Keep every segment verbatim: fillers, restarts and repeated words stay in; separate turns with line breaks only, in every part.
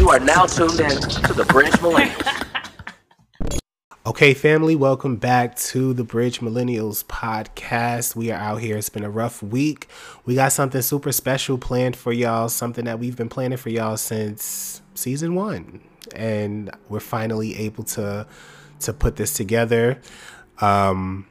You are now tuned in to the Bridge Millennials.
Okay, family, welcome back to the Bridge Millennials podcast. We are out here. It's been a rough week. We got something super special planned for y'all, something that we've been planning for y'all since season one. And we're finally able to to put this together. Um,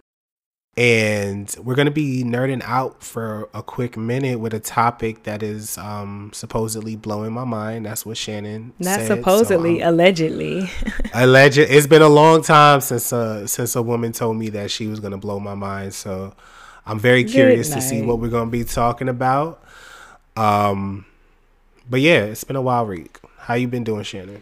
and we're going to be nerding out for a quick minute with a topic that is um, supposedly blowing my mind. That's what Shannon
Not
said.
supposedly,
so, um,
allegedly.
Alleged. It's been a long time since uh, since a woman told me that she was going to blow my mind. So I'm very curious to see what we're going to be talking about. Um, but yeah, it's been a while, Reek. How you been doing, Shannon?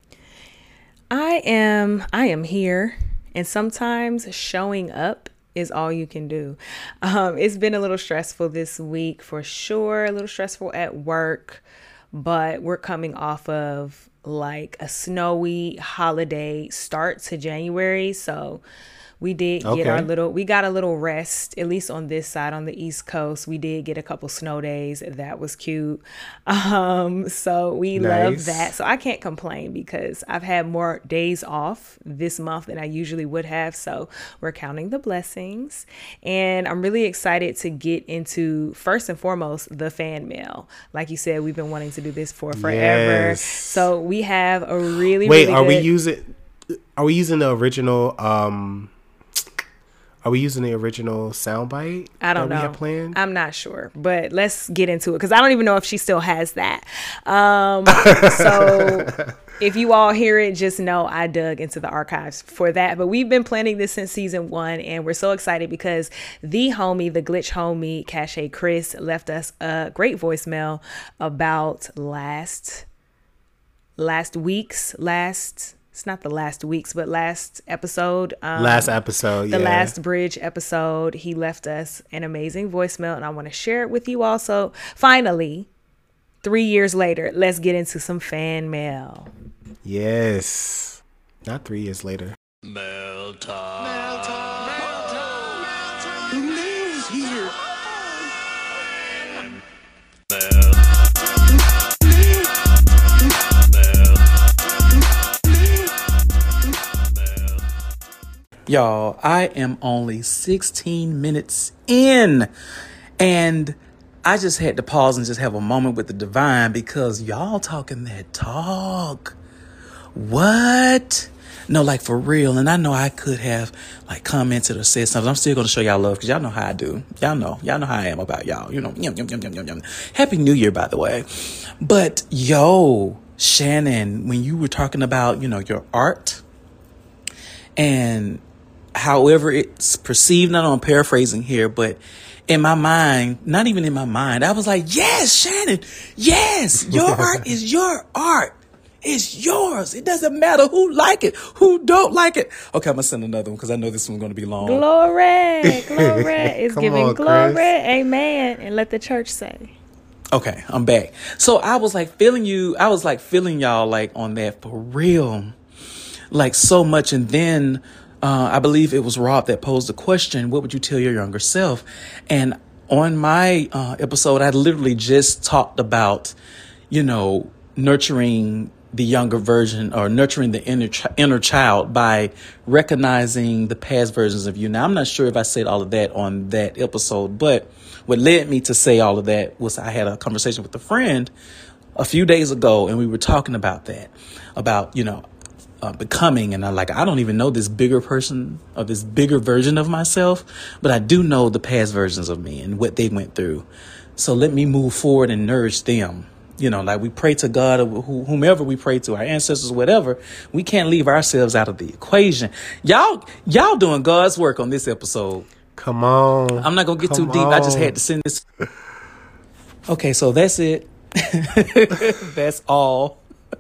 I am, I am here. And sometimes showing up is all you can do. Um, it's been a little stressful this week for sure. A little stressful at work, but we're coming off of like a snowy holiday start to January. So we did get
Okay.
our little, we got a little rest, at least on this side, on the East Coast. We did get a couple snow days. That was cute. Um, so we love
Nice.
that. So I can't complain because I've had more days off this month than I usually would have. So we're counting the blessings. And I'm really excited to get into, first and foremost, the fan mail. Like you said, we've been wanting to do this for forever.
Yes.
So we have a really,
Wait,
really
are we
good-
using are we using the original um are we using the original soundbite
I don't
that
know.
we had planned?
I'm not sure, but let's get into it because I don't even know if she still has that. Um, so if you all hear it, just know I dug into the archives for that. But we've been planning this since season one, and we're so excited because the homie, the glitch homie, Cache Chris, left us a great voicemail about last last week's last. It's not the last week's, but last episode. Um,
Last episode,
the
yeah.
last Bridge episode. He left us an amazing voicemail, and I want to share it with you also. Finally, three years later, let's get into some fan mail.
Yes. Not three years later.
Mail time.
The mail's here.
Y'all, I am only sixteen minutes in, and I just had to pause and just have a moment with the divine because y'all talking that talk. What? No, like for real. And I know I could have like commented or said something. I'm still going to show y'all love because y'all know how I do. Y'all know. Y'all know how I am about y'all. You know, yum, yum, yum, yum, yum, yum. Happy New Year, by the way. But yo, Shannon, when you were talking about, you know, your art and however it's perceived, I know I'm paraphrasing here, but in my mind, not even in my mind, I was like, yes, Shannon, yes, your art is your art. It's yours. It doesn't matter who like it, who don't like it. Okay, I'm going to send another one because I know this one's going to be long.
Glory, glory. It's
Come
giving
on,
glory,
Chris.
amen, and let the church say.
Okay, I'm back. So I was like feeling you. I was like feeling y'all like on that for real, like so much. And then uh, I believe it was Rob that posed the question, what would you tell your younger self? And on my uh, episode, I literally just talked about, you know, nurturing the younger version or nurturing the inner ch- inner child by recognizing the past versions of you. Now, I'm not sure if I said all of that on that episode, but what led me to say all of that was I had a conversation with a friend a few days ago, and we were talking about that, about, you know, uh, becoming, and I like, I don't even know this bigger person or this bigger version of myself, but I do know the past versions of me and what they went through. So let me move forward and nourish them. You know, like we pray to God or wh- whomever we pray to, our ancestors, whatever. We can't leave ourselves out of the equation. Y'all, y'all doing God's work on this episode.
Come on.
I'm not going to get
Come
too deep. I just
on.
had to send this. Okay, so that's it. That's all.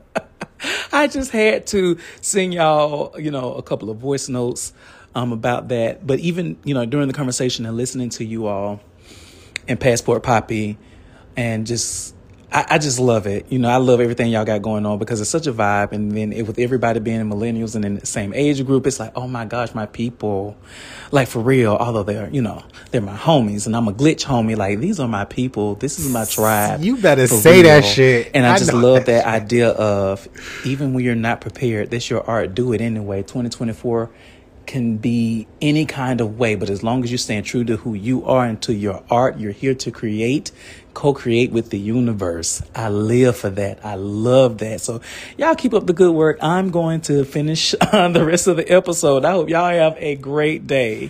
I just had to send y'all, you know, a couple of voice notes um, about that. But even, you know, during the conversation and listening to you all and Passport Poppy and just, I, I just love it. You know, I love everything y'all got going on because it's such a vibe. And then it, with everybody being in millennials and in the same age group, it's like, oh my gosh, my people, like for real, although they're, you know, they're my homies and I'm a glitch homie. Like, these are my people. This is my tribe.
You better
for
say
real.
that shit.
And I,
I
just
know
love
that
that idea of even when you're not prepared, that's your art. Do it anyway. twenty twenty-four can be any kind of way, but as long as you're staying true to who you are and to your art, you're here to create, co-create with the universe. I live for that. I love that. So y'all keep up the good work. I'm going to finish on the rest of the episode. I hope y'all have a great day.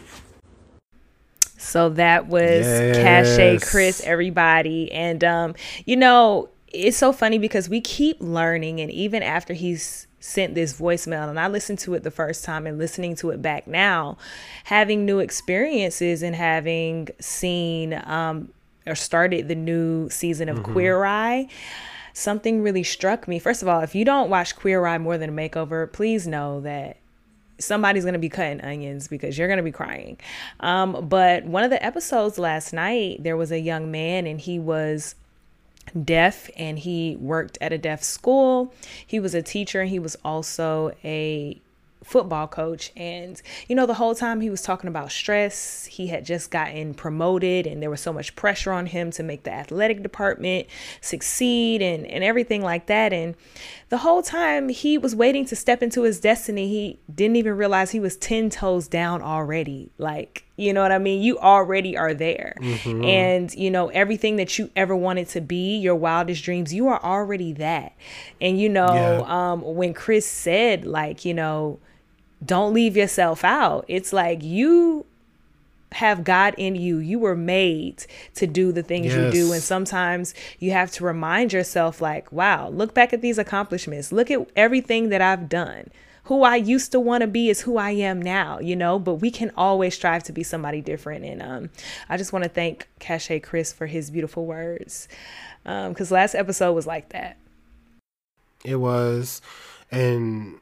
So that was
Yes.
Cache Chris, everybody. And, um, you know, it's so funny because we keep learning. And even after he's sent this voicemail and I listened to it the first time and listening to it back now, having new experiences and having seen um, or started the new season of mm-hmm. Queer Eye, something really struck me. First of all, if you don't watch Queer Eye More Than a Makeover, please know that somebody's going to be cutting onions because you're going to be crying. Um, but one of the episodes last night, there was a young man and he was deaf and he worked at a deaf school. He was a teacher and he was also a football coach. And, you know, the whole time he was talking about stress. He had just gotten promoted and there was so much pressure on him to make the athletic department succeed and, and everything like that. And the whole time he was waiting to step into his destiny, he didn't even realize he was ten toes down already. Like, you know what I mean? You already are there. Mm-hmm. And, you know, everything that you ever wanted to be, your wildest dreams, you are already that. And, you know, yeah. um, when Chris said, like, you know, don't leave yourself out. It's like you have God in you. You were made to do the things yes. you do. And sometimes you have to remind yourself like, wow, look back at these accomplishments. Look at everything that I've done. Who I used to want to be is who I am now, you know, but we can always strive to be somebody different. And um, I just want to thank Cache Chris for his beautiful words because um, last episode was like that.
It was. And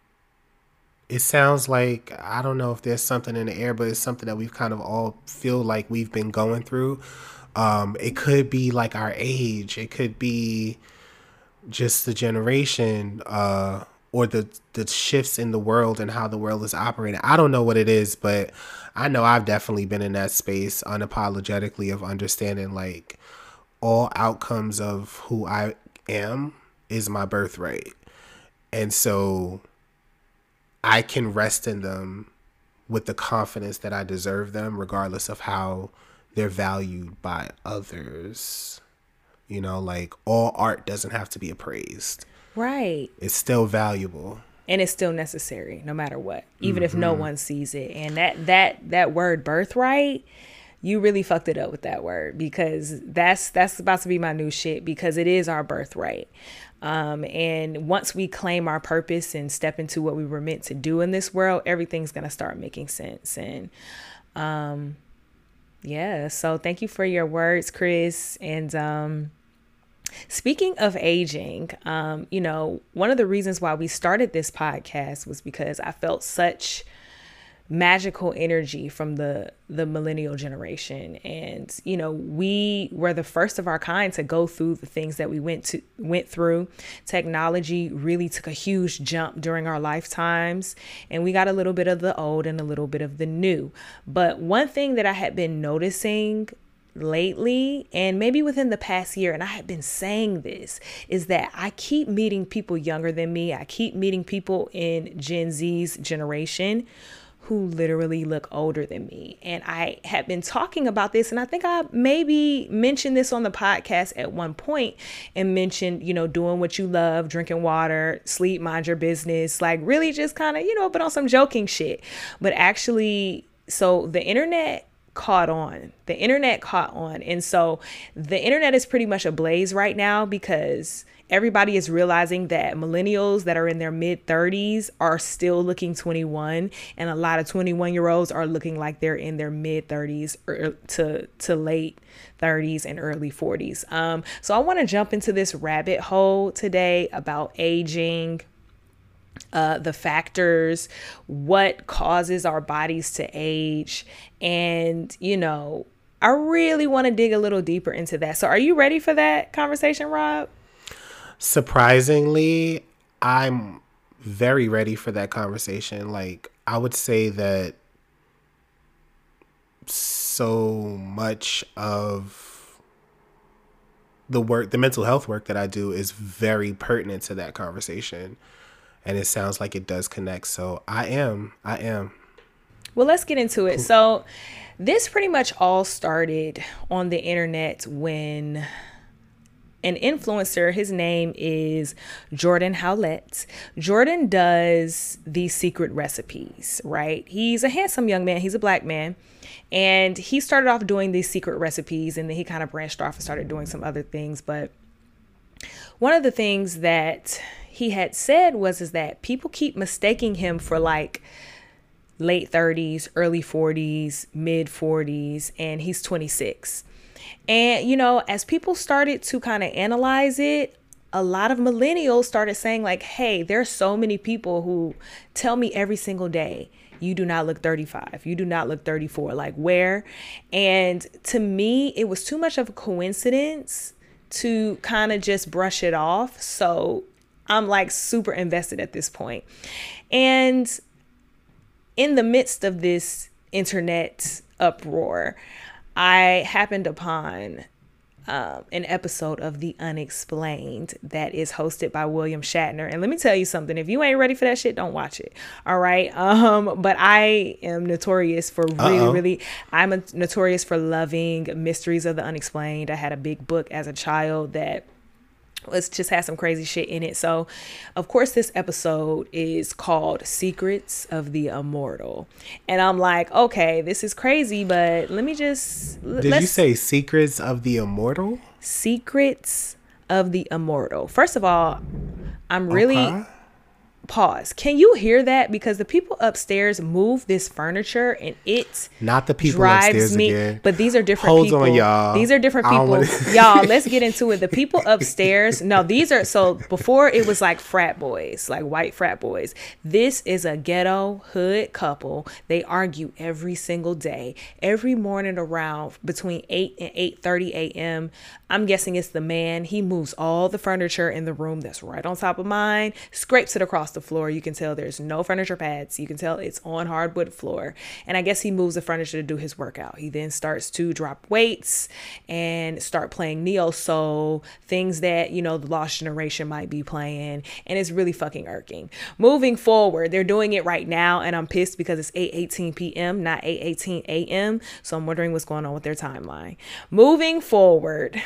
it sounds like, I don't know if there's something in the air, but it's something that we've kind of all feel like we've been going through. Um, it could be like our age. It could be just the generation uh, or the, the shifts in the world and how the world is operating. I don't know what it is, but I know I've definitely been in that space unapologetically of understanding like all outcomes of who I am is my birthright. And so I can rest in them with the confidence that I deserve them, regardless of how they're valued by others. You know, like all art doesn't have to be appraised.
Right.
It's still valuable.
And it's still necessary no matter what, even mm-hmm. if no one sees it. And that that that word birthright, you really fucked it up with that word because that's that's about to be my new shit because it is our birthright. Um, and once we claim our purpose and step into what we were meant to do in this world, everything's going to start making sense. And um, yeah, so thank you for your words, Chris. And um, speaking of aging, um, you know, one of the reasons why we started this podcast was because I felt such magical energy from the the millennial generation. And you know, we were the first of our kind to go through the things that we went to went through. Technology really took a huge jump during our lifetimes, and we got a little bit of the old and a little bit of the new. But one thing that I had been noticing lately, and maybe within the past year, and I have been saying this, is that I keep meeting people younger than me. I keep meeting people in Gen Z's generation who literally look older than me. And I have been talking about this, and I think I maybe mentioned this on the podcast at one point and mentioned, you know, doing what you love, drinking water, sleep, mind your business, like really just kind of, you know, but on some joking shit. But actually, so the internet caught on. The internet caught on. And so the internet is pretty much ablaze right now because everybody is realizing that millennials that are in their mid thirties are still looking twenty-one, and a lot of twenty-one year olds are looking like they're in their mid thirties or to to late thirties and early forties. Um, so I want to jump into this rabbit hole today about aging, uh, the factors, what causes our bodies to age, and you know, I really want to dig a little deeper into that. So are you ready for that conversation, Rob?
Surprisingly, I'm very ready for that conversation. Like, I would say that so much of the work, the mental health work that I do is very pertinent to that conversation. And it sounds like it does connect. So I am, I am.
Well, let's get into it. So this pretty much all started on the internet when an influencer, his name is Jordan Howlett. Jordan does these secret recipes, right? He's a handsome young man. He's a black man. And he started off doing these secret recipes, and then he kind of branched off and started doing some other things. But one of the things that he had said was is that people keep mistaking him for like late thirties, early forties, mid forties, and he's twenty-six. And, you know, as people started to kind of analyze it, a lot of millennials started saying like, hey, there's so many people who tell me every single day, you do not look thirty-five. You do not look thirty-four. Like, where? And to me, it was too much of a coincidence to kind of just brush it off. So I'm like super invested at this point. And in the midst of this internet uproar, I happened upon um, an episode of The Unexplained that is hosted by William Shatner. And let me tell you something. If you ain't ready for that shit, don't watch it. All right. Um, but I am notorious for really, Uh-oh. really, I'm a, notorious for loving mysteries of the unexplained. I had a big book as a child that Let's just have some crazy shit in it. So, of course, this episode is called Secrets of the Immortal. And I'm like, okay, this is crazy, but let me just...
Did let's... you say Secrets of the Immortal?
Secrets of the Immortal. First of all, I'm really... Okay. Pause. Can you hear that? Because the people upstairs move this furniture and it
not the people
drives
upstairs
me.
Again.
But these are different
Hold
people.
On, y'all.
These are different people. Wanna... y'all, let's get into it. The people upstairs. No, these are so before it was like frat boys, like white frat boys. This is a ghetto hood couple. They argue every single day, every morning around between eight and eight thirty a.m. I'm guessing it's the man. He moves all the furniture in the room that's right on top of mine, scrapes it across the floor. You can tell there's no furniture pads. You can tell it's on hardwood floor. And I guess he moves the furniture to do his workout. He then starts to drop weights and start playing neo soul, things that, you know, the lost generation might be playing. And it's really fucking irking. Moving forward, they're doing it right now. And I'm pissed because it's eight eighteen p.m., not eight eighteen a.m. So I'm wondering what's going on with their timeline. Moving forward.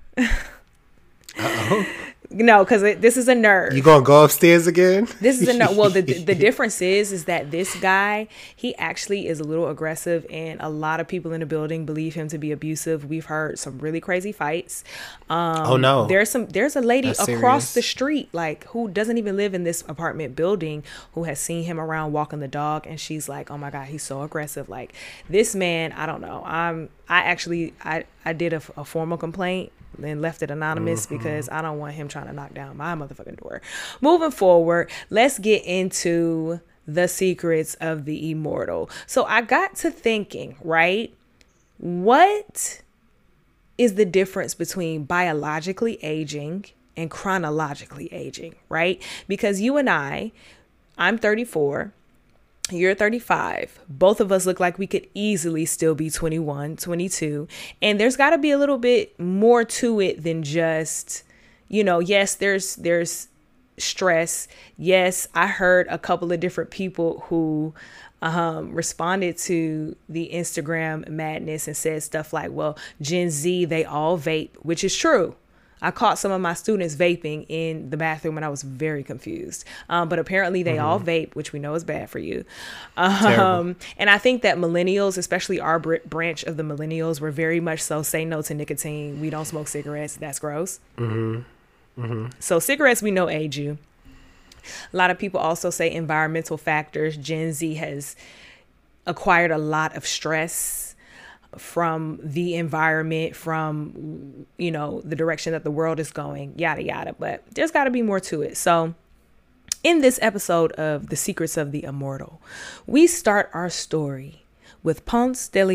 Uh-oh. No, because this is a nerd.
You gonna go upstairs again?
This is a nerd. Well, the the difference is is that this guy, he actually is a little aggressive, and a lot of people in the building believe him to be abusive. We've heard some really crazy fights. Um,
oh no!
There's some. There's a lady
That's
across
serious.
the street, like who doesn't even live in this apartment building, who has seen him around walking the dog, and she's like, "Oh my God, he's so aggressive." Like this man, I don't know. I'm. I actually, I I did a, a formal complaint. And left it anonymous mm-hmm. because I don't want him trying to knock down my motherfucking door. Moving forward, let's get into the secrets of the immortal. So I got to thinking, right? What is the difference between biologically aging and chronologically aging, right? Because you and I, I'm thirty-four. You're thirty-five. Both of us look like we could easily still be twenty-one, twenty-two. And there's got to be a little bit more to it than just, you know, yes, there's there's stress. Yes, I heard a couple of different people who um, responded to the Instagram madness and said stuff like, well, Gen Z, they all vape, which is true. I caught some of my students vaping in the bathroom and I was very confused. Um, but apparently they mm-hmm. all vape, which we know is bad for you. Um, and I think that millennials, especially our br- branch of the millennials, were very much so say no to nicotine. We don't smoke cigarettes. That's gross. Mm-hmm. Mm-hmm. So cigarettes, we know age you. A lot of people also say environmental factors. Gen Z has acquired a lot of stress from the environment, from, you know, the direction that the world is going, yada, yada. But there's got to be more to it. So in this episode of The Secrets of the Immortal, we start our story with Ponce de Leon,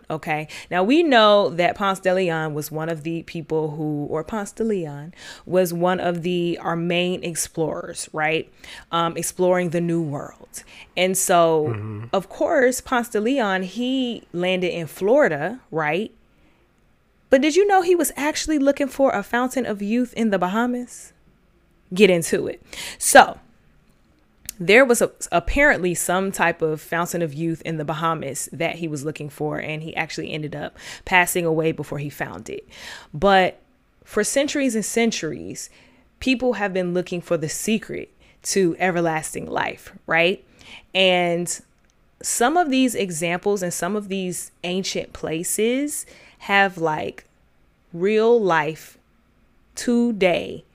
Okay. Now we know that Ponce de Leon was one of the people who, or Ponce de Leon was one of the, our main explorers, right? Um, exploring the New World. And so, mm-hmm. of course, Ponce de Leon, he landed in Florida, right? But did you know he was actually looking for a fountain of youth in the Bahamas? Get into it. So, there was a, apparently some type of fountain of youth in the Bahamas that he was looking for, and he actually ended up passing away before he found it. But for centuries and centuries, people have been looking for the secret to everlasting life, right? And some of these examples and some of these ancient places have like real life today,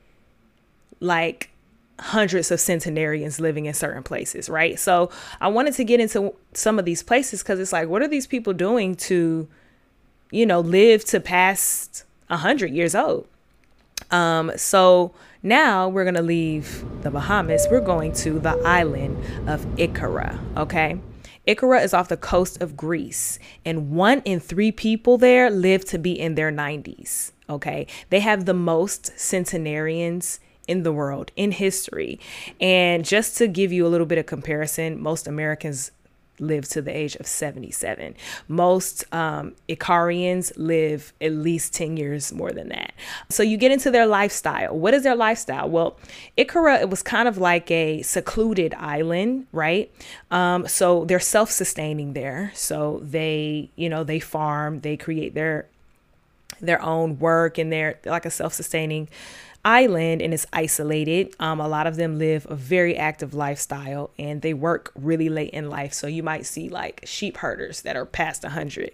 like hundreds of centenarians living in certain places, right? So I wanted to get into some of these places because it's like, what are these people doing to, you know, live to past a hundred years old? Um, so now we're going to leave the Bahamas. We're going to the island of Icara. Okay. Icara is off the coast of Greece, and one in three people there live to be in their nineties. Okay. They have the most centenarians in the world, in history. And just to give you a little bit of comparison, most Americans live to the age of seventy-seven. Most um, Icarians live at least ten years more than that. So you get into their lifestyle. What is their lifestyle? Well, Icara, it was kind of like a secluded island, right? Um, so they're self-sustaining there. So they, you know, they farm, they create their their own work, and they're like a self-sustaining island, and it's isolated. Um, a lot of them live a very active lifestyle, and they work really late in life. So you might see like sheep herders that are past a hundred,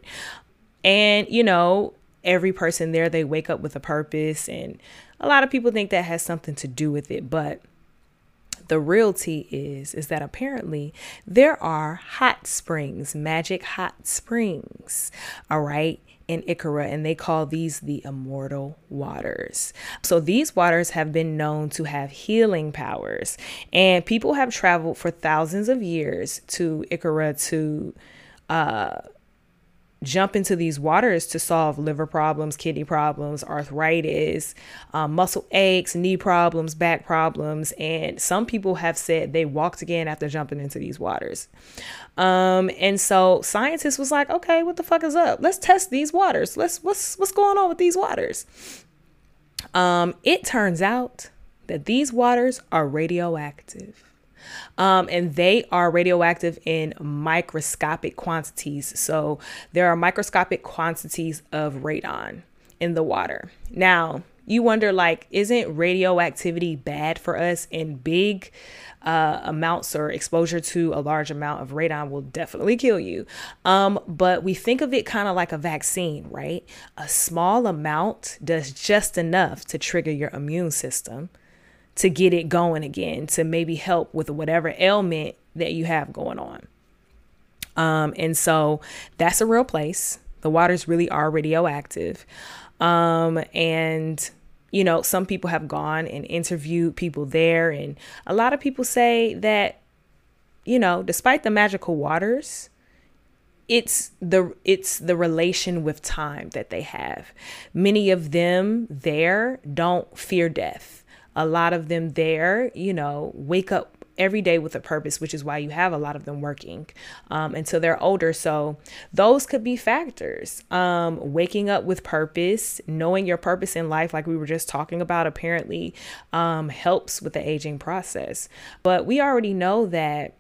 and you know, every person there, they wake up with a purpose, and a lot of people think that has something to do with it. But the reality is, is that apparently there are hot springs, magic hot springs. All right. In Icara, and they call these the immortal waters. So these waters have been known to have healing powers, and people have traveled for thousands of years to Icara to uh, jump into these waters to solve liver problems, kidney problems, arthritis, um, muscle aches, knee problems, back problems. And some people have said they walked again after jumping into these waters. Um, and so scientists was like, okay, what the fuck is up? Let's test these waters. Let's, what's, what's going on with these waters? Um, it turns out that these waters are radioactive. Um, and they are radioactive in microscopic quantities. So there are microscopic quantities of radon in the water. Now, you wonder, like, isn't radioactivity bad for us? In big uh, amounts or exposure to a large amount of radon will definitely kill you. Um, but we think of it kind of like a vaccine, right? A small amount does just enough to trigger your immune system to get it going again, to maybe help with whatever ailment that you have going on. Um, and so that's a real place. The waters really are radioactive. Um, and, you know, some people have gone and interviewed people there. And a lot of people say that, you know, despite the magical waters, it's the it's the relation with time that they have. Many of them there don't fear death. A lot of them there, you know, wake up every day with a purpose, which is why you have a lot of them working um, until they're older. So those could be factors. Um, waking up with purpose, knowing your purpose in life, like we were just talking about, apparently um, helps with the aging process. But we already know that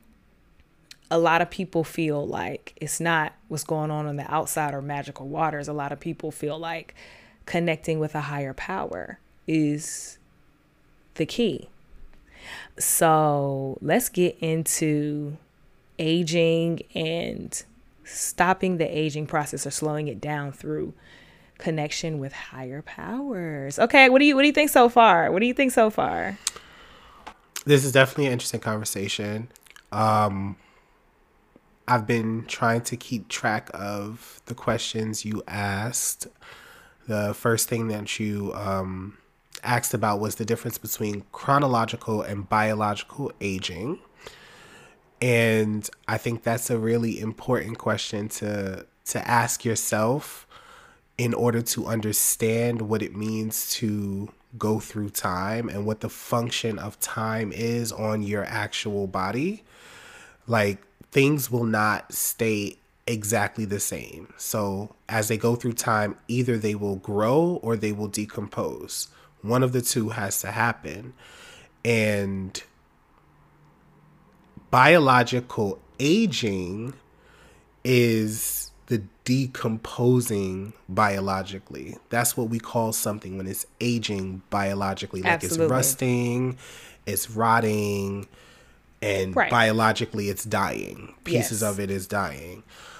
a lot of people feel like it's not what's going on on the outside or magical waters. A lot of people feel like connecting with a higher power is the key. So let's get into aging and stopping the aging process or slowing it down through connection with higher powers. Okay, what do you what do you think so far? What do you think so far?
This is definitely an interesting conversation. Um, I've been trying to keep track of the questions you asked. The first thing that you um asked about was the difference between chronological and biological aging. And I think that's a really important question to to ask yourself in order to understand what it means to go through time and what the function of time is on your actual body. Like, things will not stay exactly the same. So as they go through time, either they will grow or they will decompose. One of the two has to happen. And biological aging is the decomposing biologically. That's what we call something when it's aging biologically. Like
Absolutely.
It's rusting, it's rotting, and
Right.
biologically it's dying. Pieces
Yes.
of it is dying.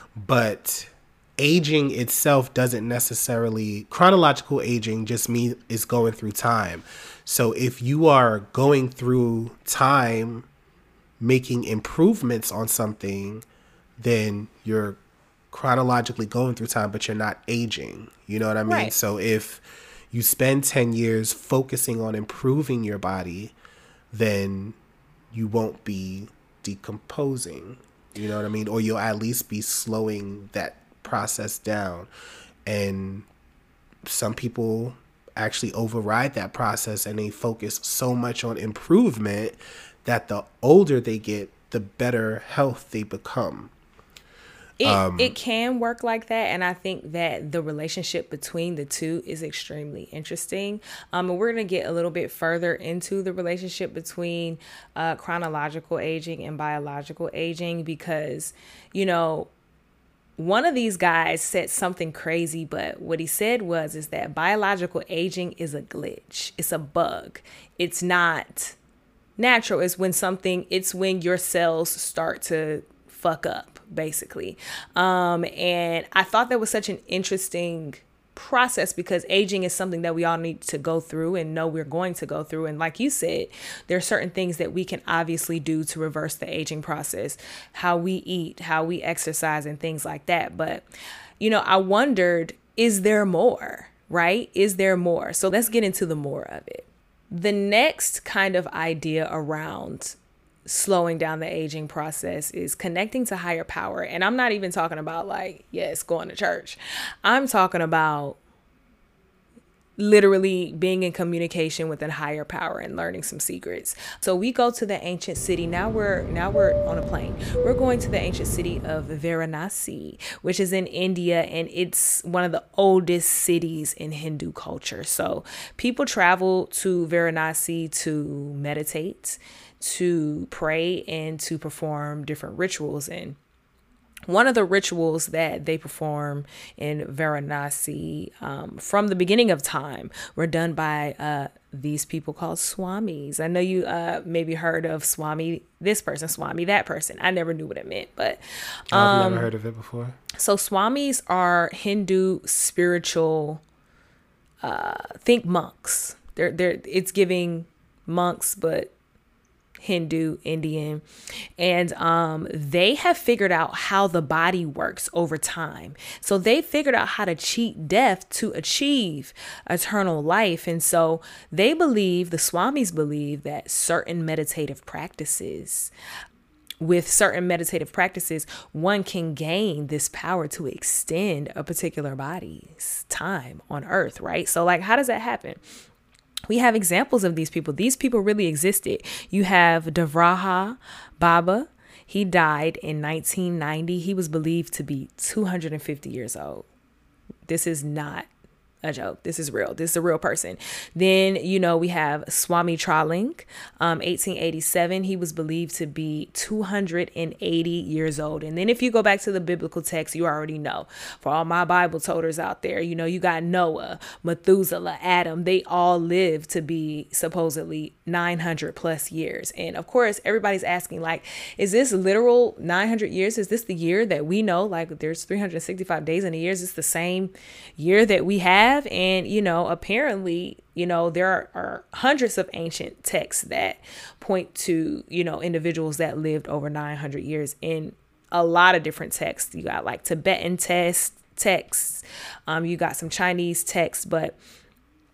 But aging itself doesn't necessarily, chronological aging just means it's going through time. So if you are going through time making improvements on something, then you're chronologically going through time, but you're not aging. You know what I mean?
Right.
So if you spend ten years focusing on improving your body, then you won't be decomposing. You know what I mean? Or you'll at least be slowing that process down. And some people actually override that process and they focus so much on improvement that the older they get, the better health they become.
It,
Um,
it can work like that, and I think that the relationship between the two is extremely interesting. Um, and we're going to get a little bit further into the relationship between uh, chronological aging and biological aging because, you know, one of these guys said something crazy, but what he said was is that biological aging is a glitch. It's a bug. It's not natural. It's when something, it's when your cells start to fuck up, basically. Um, and I thought that was such an interesting process because aging is something that we all need to go through and know we're going to go through. And like you said, there are certain things that we can obviously do to reverse the aging process, how we eat, how we exercise and things like that. But, you know, I wondered, is there more, right? Is there more? So let's get into the more of it. The next kind of idea around slowing down the aging process is connecting to higher power. And I'm not even talking about like, yes, going to church. I'm talking about literally being in communication with a higher power and learning some secrets. So we go to the ancient city. Now we're now we're on a plane. We're going to the ancient city of Varanasi, which is in India, and it's one of the oldest cities in Hindu culture. So people travel to Varanasi to meditate, to pray, and to perform different rituals. And one of the rituals that they perform in Varanasi um, from the beginning of time were done by uh, these people called Swamis. I know you uh, maybe heard of Swami this person, Swami that person. I never knew what it meant, but um,
I've never heard of it before.
So Swamis are Hindu spiritual, uh, think monks. They're they're it's giving monks, but Hindu, Indian, and um, they have figured out how the body works over time. So they figured out how to cheat death to achieve eternal life. And so they believe, the Swamis believe, that certain meditative practices, with certain meditative practices, one can gain this power to extend a particular body's time on earth, right? So like, how does that happen? We have examples of these people. These people really existed. You have Devraha Baba. He died in nineteen ninety. He was believed to be two hundred fifty years old. This is not a joke. This is real. This is a real person. Then, you know, we have Swami Traling, um, eighteen eighty-seven. He was believed to be two hundred eighty years old. And then if you go back to the biblical text, you already know. For all my Bible toters out there, you know, you got Noah, Methuselah, Adam. They all lived to be supposedly nine hundred plus years. And of course, everybody's asking, like, is this literal nine hundred years? Is this the year that we know? Like, there's three hundred sixty-five days in a year. Is this the same year that we have? And, you know, apparently, you know, there are, are hundreds of ancient texts that point to, you know, individuals that lived over nine hundred years in a lot of different texts. You got like Tibetan text, texts, um, you got some Chinese texts, but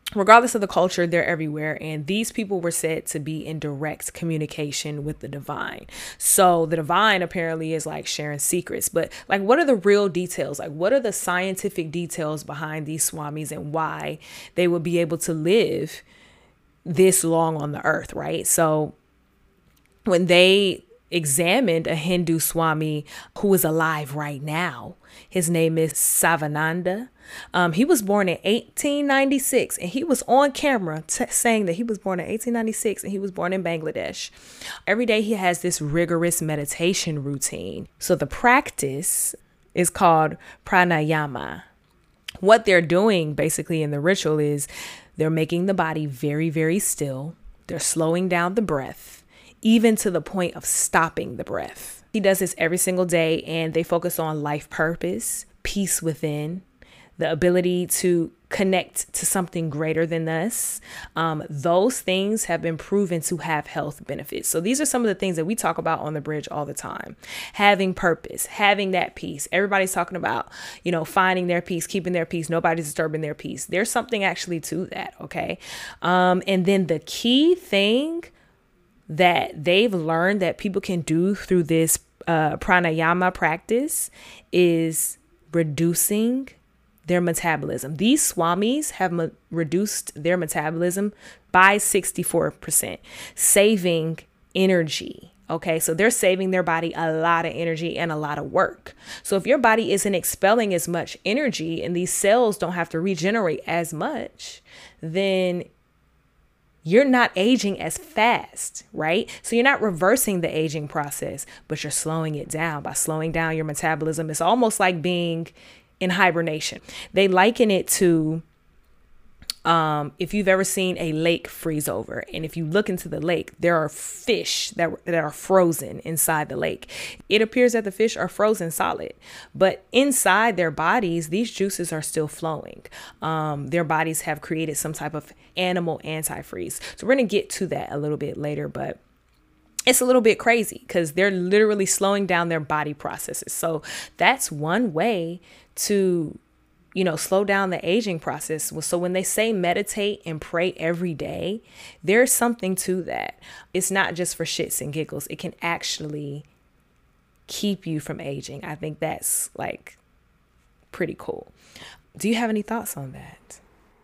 regardless of the culture, they're everywhere. And these people were said to be in direct communication with the divine. So the divine apparently is like sharing secrets. But like, what are the real details? Like, what are the scientific details behind these swamis and why they would be able to live this long on the earth, right? So when they examined a Hindu Swami who is alive right now, his name is Savananda. Um, he was born in eighteen ninety-six, and he was on camera t- saying that he was born in eighteen ninety-six and he was born in Bangladesh. Every day he has this rigorous meditation routine. So the practice is called pranayama. What they're doing basically in the ritual is they're making the body very, very still. They're slowing down the breath, even to the point of stopping the breath. He does this every single day, and they focus on life purpose, peace within, the ability to connect to something greater than us. Um, those things have been proven to have health benefits. So these are some of the things that we talk about on the bridge all the time. Having purpose, having that peace. Everybody's talking about, you know, finding their peace, keeping their peace. Nobody's disturbing their peace. There's something actually to that. Okay. Um, and then the key thing that they've learned that people can do through this uh, pranayama practice is reducing their metabolism. These swamis have ma- reduced their metabolism by sixty-four percent, saving energy. Okay, so they're saving their body a lot of energy and a lot of work. So if your body isn't expelling as much energy and these cells don't have to regenerate as much, then you're not aging as fast, right? So you're not reversing the aging process, but you're slowing it down. By slowing down your metabolism, it's almost like being in hibernation. They liken it to um, if you've ever seen a lake freeze over, and if you look into the lake, there are fish that, that are frozen inside the lake. It appears that the fish are frozen solid, but inside their bodies, these juices are still flowing. Um, their bodies have created some type of animal antifreeze. So we're going to get to that a little bit later, but it's a little bit crazy because they're literally slowing down their body processes. So that's one way to, you know, slow down the aging process. So when they say meditate and pray every day, there's something to that. It's not just for shits and giggles. It can actually keep you from aging. I think that's like pretty cool. Do you have any thoughts on that?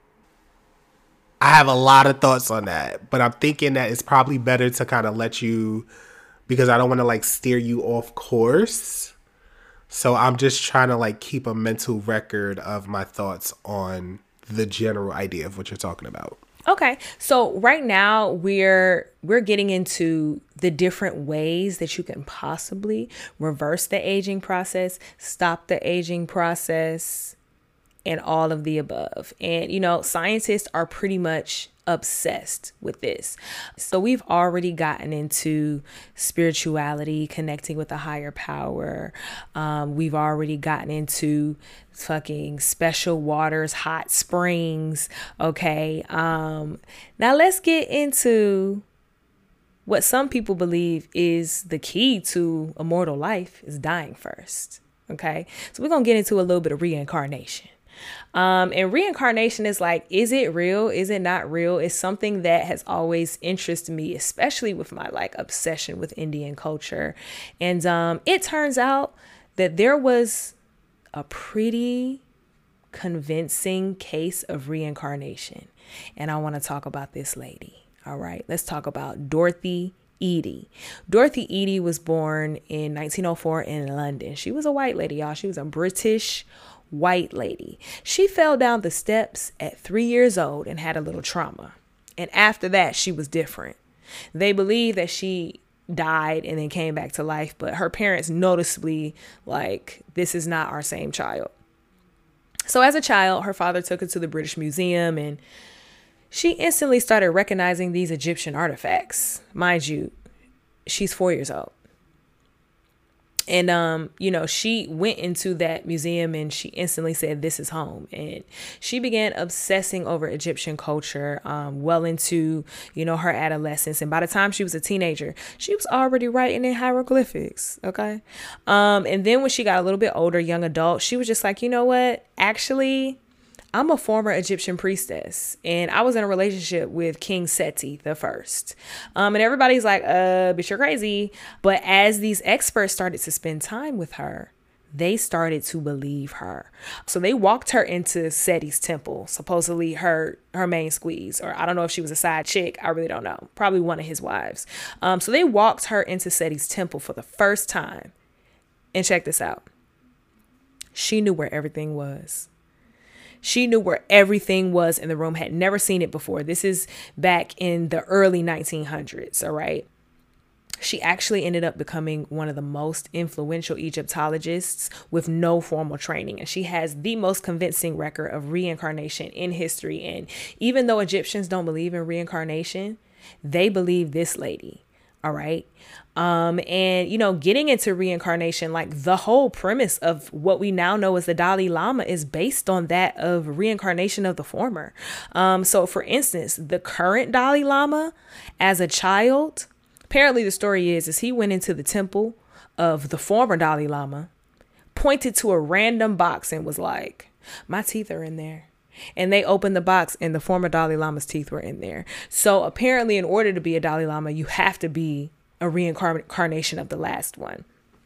I have a lot of thoughts on that, but I'm thinking that it's probably better to kind of let you, because I don't want to like steer you off course. So I'm just trying to like keep a mental record of my thoughts on the general idea of what you're talking about.
Okay. So right now we're we're getting into the different ways that you can possibly reverse the aging process, stop the aging process, and all of the above. And, you know, scientists are pretty much obsessed with this. So we've already gotten into spirituality, connecting with a higher power. Um, we've already gotten into fucking special waters, hot springs. Okay. Um, now let's get into what some people believe is the key to immortal life is dying first. Okay. So we're going to get into a little bit of reincarnation. Um, and reincarnation is like, is it real? Is it not real? It's something that has always interested me, especially with my like obsession with Indian culture. And um, it turns out that there was a pretty convincing case of reincarnation. And I want to talk about this lady. All right, let's talk about Dorothy Eady. Dorothy Eady was born in nineteen oh four in London. She was a white lady, y'all. She was a British white lady. She fell down the steps at three years old and had a little trauma. And after that, she was different. They believe that she died and then came back to life, but her parents noticeably like, this is not our same child. So as a child, her father took her to the British Museum and she instantly started recognizing these Egyptian artifacts. Mind you, she's four years old. And, um, you know, she went into that museum and she instantly said, this is home. And she began obsessing over Egyptian culture um, well into, you know, her adolescence. And by the time she was a teenager, she was already writing in hieroglyphics. OK. Um, and then when she got a little bit older, young adult, she was just like, you know what, actually, I'm a former Egyptian priestess, and I was in a relationship with King Seti the first. Um, and everybody's like, uh, bitch, you're crazy. But as these experts started to spend time with her, they started to believe her. So they walked her into Seti's temple, supposedly her her main squeeze, or I don't know if she was a side chick. I really don't know. Probably one of his wives. Um, so they walked her into Seti's temple for the first time. And check this out. She knew where everything was. She knew where everything was in the room, had never seen it before. This is back in the early nineteen hundreds, all right? She actually ended up becoming one of the most influential Egyptologists with no formal training. And she has the most convincing record of reincarnation in history. And even though Egyptians don't believe in reincarnation, they believe this lady. All right. Um, and, you know, getting into reincarnation, like the whole premise of what we now know as the Dalai Lama is based on that of reincarnation of the former. Um, so, for instance, the current Dalai Lama as a child, apparently the story is, is he went into the temple of the former Dalai Lama, pointed to a random box and was like, my teeth are in there. And they opened the box and the former Dalai Lama's teeth were in there. So apparently in order to be a Dalai Lama, you have to be a reincarnation of the last one.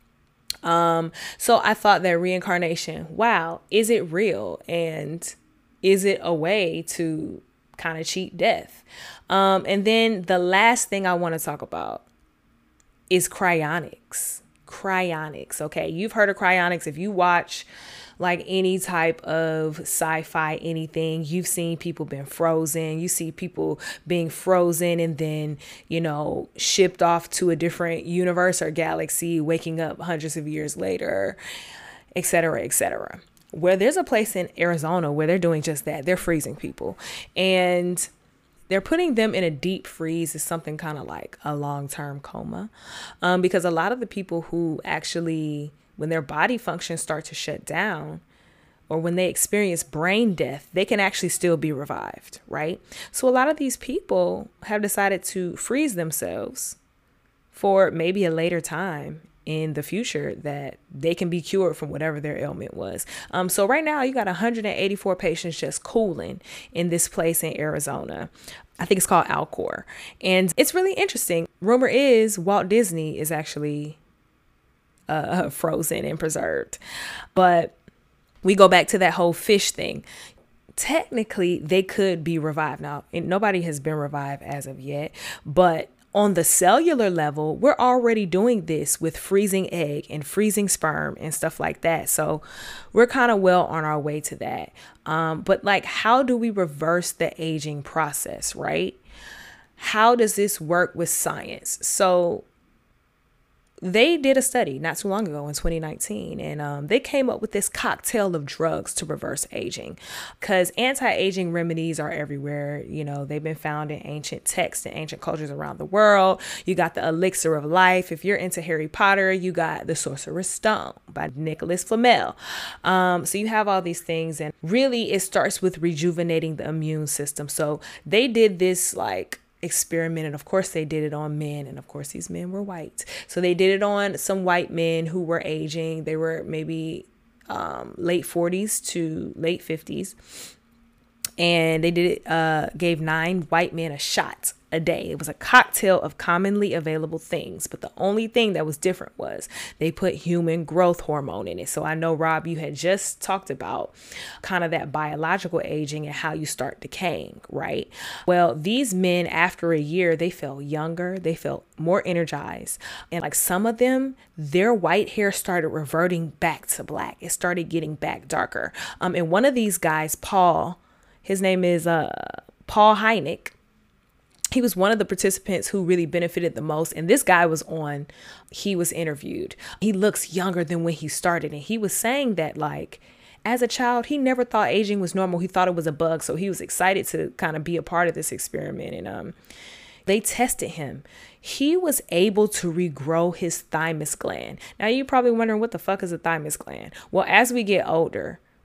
Um, so I thought that reincarnation, wow, is it real? And is it a way to kind of cheat death? Um, and then the last thing I want to talk about is cryonics. Cryonics. Okay. You've heard of cryonics. If you watch like any type of sci-fi, anything, you've seen people being frozen. You see people being frozen and then, you know, shipped off to a different universe or galaxy, waking up hundreds of years later, et cetera, et cetera. Where there's a place in Arizona where they're doing just that. They're freezing people and they're putting them in a deep freeze. Is something kind of like a long-term coma. Um, because a lot of the people who actually, when their body functions start to shut down or when they experience brain death, they can actually still be revived, right? So a lot of these people have decided to freeze themselves for maybe a later time in the future that they can be cured from whatever their ailment was. Um, so right now you got one hundred eighty-four patients just cooling in this place in Arizona. I think it's called Alcor. And it's really interesting. Rumor is Walt Disney is actually uh, frozen and preserved. But we go back to that whole fish thing. Technically, they could be revived. Now, nobody has been revived as of yet, but on the cellular level, we're already doing this with freezing egg and freezing sperm and stuff like that. So we're kind of well on our way to that. Um, but like, how do we reverse the aging process, right? How does this work with science? So they did a study not too long ago in twenty nineteen, and um, they came up with this cocktail of drugs to reverse aging, because anti-aging remedies are everywhere. You know, they've been found in ancient texts and ancient cultures around the world. You got the elixir of life. If you're into Harry Potter, you got the Sorcerer's Stone by Nicholas Flamel. Um, so you have all these things, and really it starts with rejuvenating the immune system. So they did this like experiment, and of course they did it on men, and of course these men were white, so they did it on some white men who were aging. They were maybe um late forties to late fifties, and they did it uh gave nine white men a shot a day. It was a cocktail of commonly available things, but the only thing that was different was they put human growth hormone in it. So I know, Rob, you had just talked about kind of that biological aging and how you start decaying, right? Well, these men, after a year, they felt younger, they felt more energized, and like some of them, their white hair started reverting back to black. It started getting back darker. Um, and one of these guys, Paul, his name is uh Paul Hynek. He was one of the participants who really benefited the most. And this guy was on, he was interviewed. He looks younger than when he started. And he was saying that, like, as a child, he never thought aging was normal. He thought it was a bug. So he was excited to kind of be a part of this experiment. And um, they tested him. He was able to regrow his thymus gland. Now, you're probably wondering, what the fuck is a thymus gland? Well, as we get older,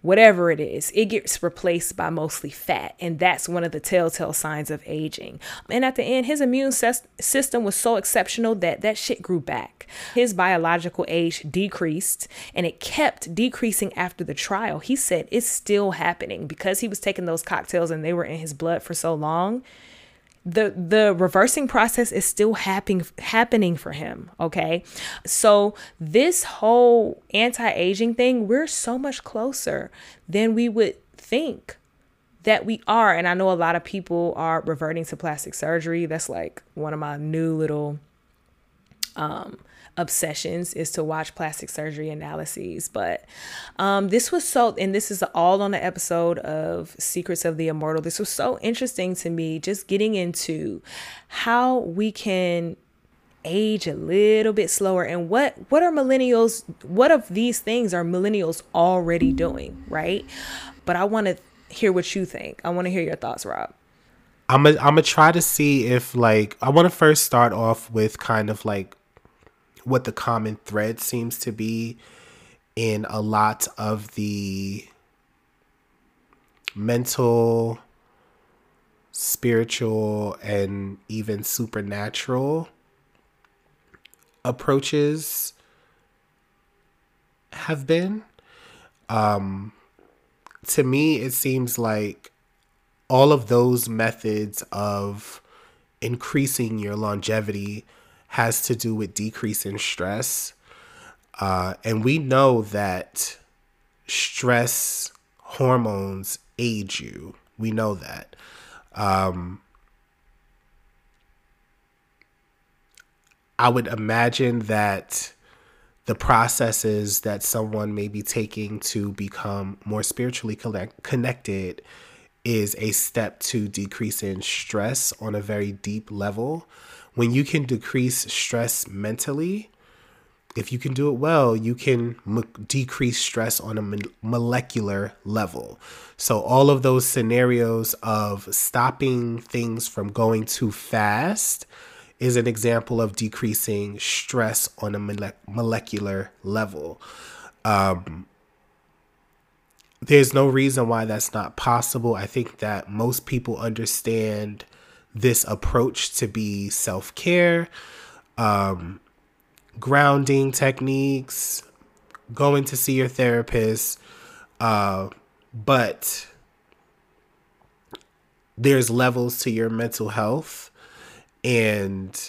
whatever it is, it gets replaced by mostly fat. And that's one of the telltale signs of aging. And at the end, his immune ses- system was so exceptional that that shit grew back. His biological age decreased, and it kept decreasing after the trial. He said it's still happening because he was taking those cocktails and they were in his blood for so long. The the reversing process is still happening happening for him. Okay. So this whole anti-aging thing, we're so much closer than we would think that we are. And I know a lot of people are reverting to plastic surgery. That's like one of my new little um obsessions, is to watch plastic surgery analyses. But um, this was so, and this is all on the episode of Secrets of the Immortal. This was so interesting to me, just getting into how we can age a little bit slower, and what what are millennials, what of these things are millennials already doing, right? But I want to hear what you think. I want to hear your thoughts, Rob.
I'm gonna I'm gonna try to see if, like, I want to first start off with kind of like what the common thread seems to be in a lot of the mental, spiritual, and even supernatural approaches have been. Um, to me, it seems like all of those methods of increasing your longevity has to do with decreasing stress. Uh, and we know that stress hormones age you. We know that. Um, I would imagine that the processes that someone may be taking to become more spiritually collect- connected is a step to decreasing stress on a very deep level. When you can decrease stress mentally, if you can do it well, you can m- decrease stress on a mo- molecular level. So all of those scenarios of stopping things from going too fast is an example of decreasing stress on a mole- molecular level. Um, there's no reason why that's not possible. I think that most people understand this approach to be self-care, um, grounding techniques, going to see your therapist, uh, but there's levels to your mental health, and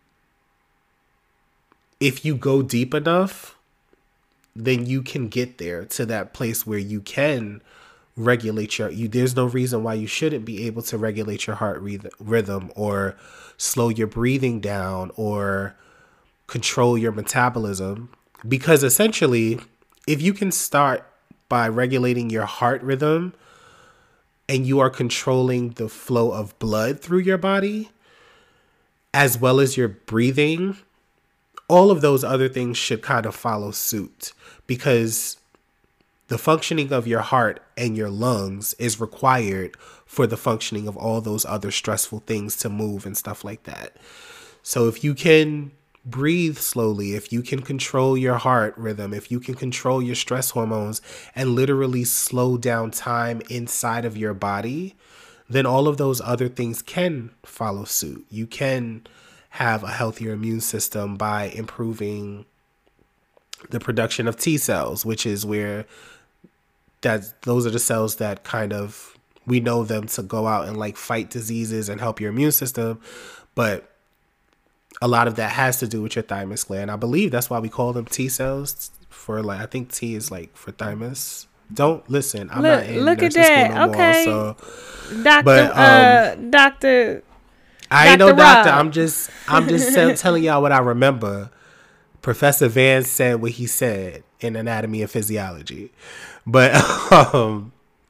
if you go deep enough, then you can get there to that place where you can regulate your you there's no reason why you shouldn't be able to regulate your heart re- rhythm or slow your breathing down or control your metabolism, because essentially, if you can start by regulating your heart rhythm and you are controlling the flow of blood through your body as well as your breathing, all of those other things should kind of follow suit, because the functioning of your heart and your lungs is required for the functioning of all those other stressful things to move and stuff like that. So if you can breathe slowly, if you can control your heart rhythm, if you can control your stress hormones and literally slow down time inside of your body, then all of those other things can follow suit. You can have a healthier immune system by improving the production of T cells, which is where that those are the cells that kind of, we know them to go out and like fight diseases and help your immune system. But a lot of that has to do with your thymus gland. I believe that's why we call them T cells, for like, I think T is like for thymus. Don't listen. I'm
look,
not in
look
nursing
at that.
school no
Okay.
more. So,
Doctor,
but, um,
uh, Doctor.
I ain't no
Doctor
doctor.
Rob.
I'm just, I'm just tell, telling y'all what I remember. Professor Van said what he said in Anatomy and Physiology. But um,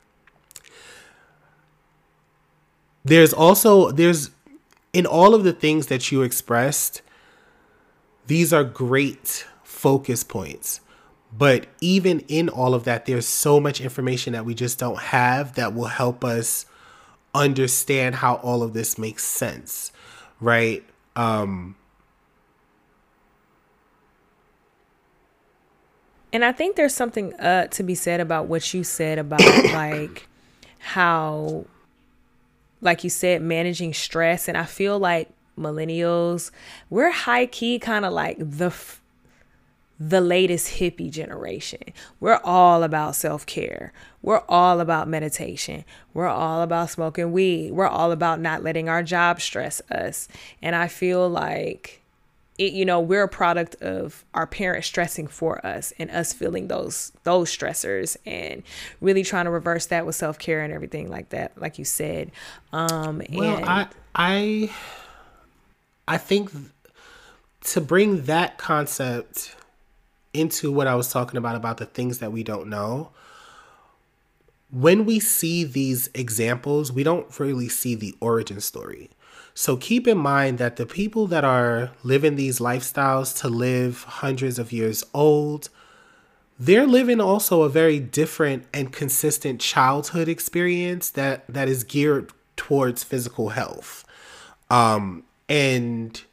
there's also, there's, in all of the things that you expressed, these are great focus points. But even in all of that, there's so much information that we just don't have that will help us understand how all of this makes sense, right? Um,
And I think there's something uh, to be said about what you said about like how, like you said, managing stress. And I feel like millennials, we're high key kind of like the f- the latest hippie generation. We're all about self-care. We're all about meditation. We're all about smoking weed. We're all about not letting our job stress us. And I feel like it, you know, we're a product of our parents stressing for us and us feeling those those stressors and really trying to reverse that with self-care and everything like that, like you said. Um,
Well,
and
I I I think to bring that concept into what I was talking about, about the things that we don't know, when we see these examples, we don't really see the origin story. So keep in mind that the people that are living these lifestyles to live hundreds of years old, they're living also a very different and consistent childhood experience that, that is geared towards physical health. Um, and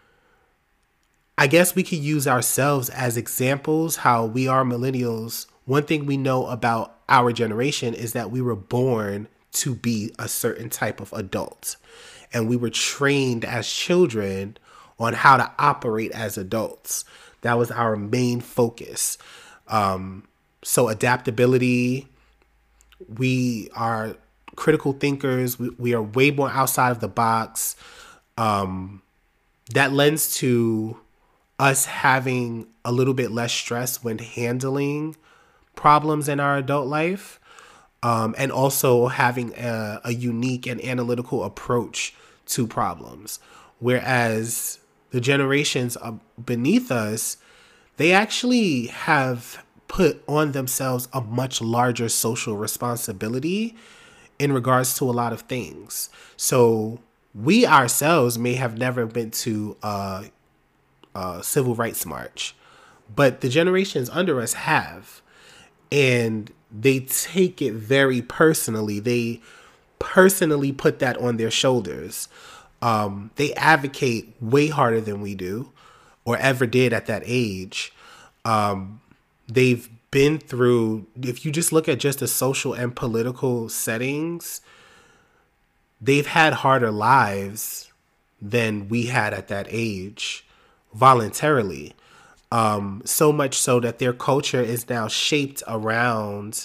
I guess we could use ourselves as examples, how we are millennials. One thing we know about our generation is that we were born to be a certain type of adult. And we were trained as children on how to operate as adults. That was our main focus. Um, so adaptability, we are critical thinkers. We, we are way more outside of the box. Um, that lends to us having a little bit less stress when handling problems in our adult life, um, and also having a, a unique and analytical approach to problems. Whereas the generations beneath us, they actually have put on themselves a much larger social responsibility in regards to a lot of things. So we ourselves may have never been to a Uh, civil rights march, but the generations under us have, and they take it very personally. They personally put that on their shoulders. Um, they advocate way harder than we do or ever did at that age. Um, they've been through, if you just look at just the social and political settings, they've had harder lives than we had at that age. Voluntarily, um, so much so that their culture is now shaped around,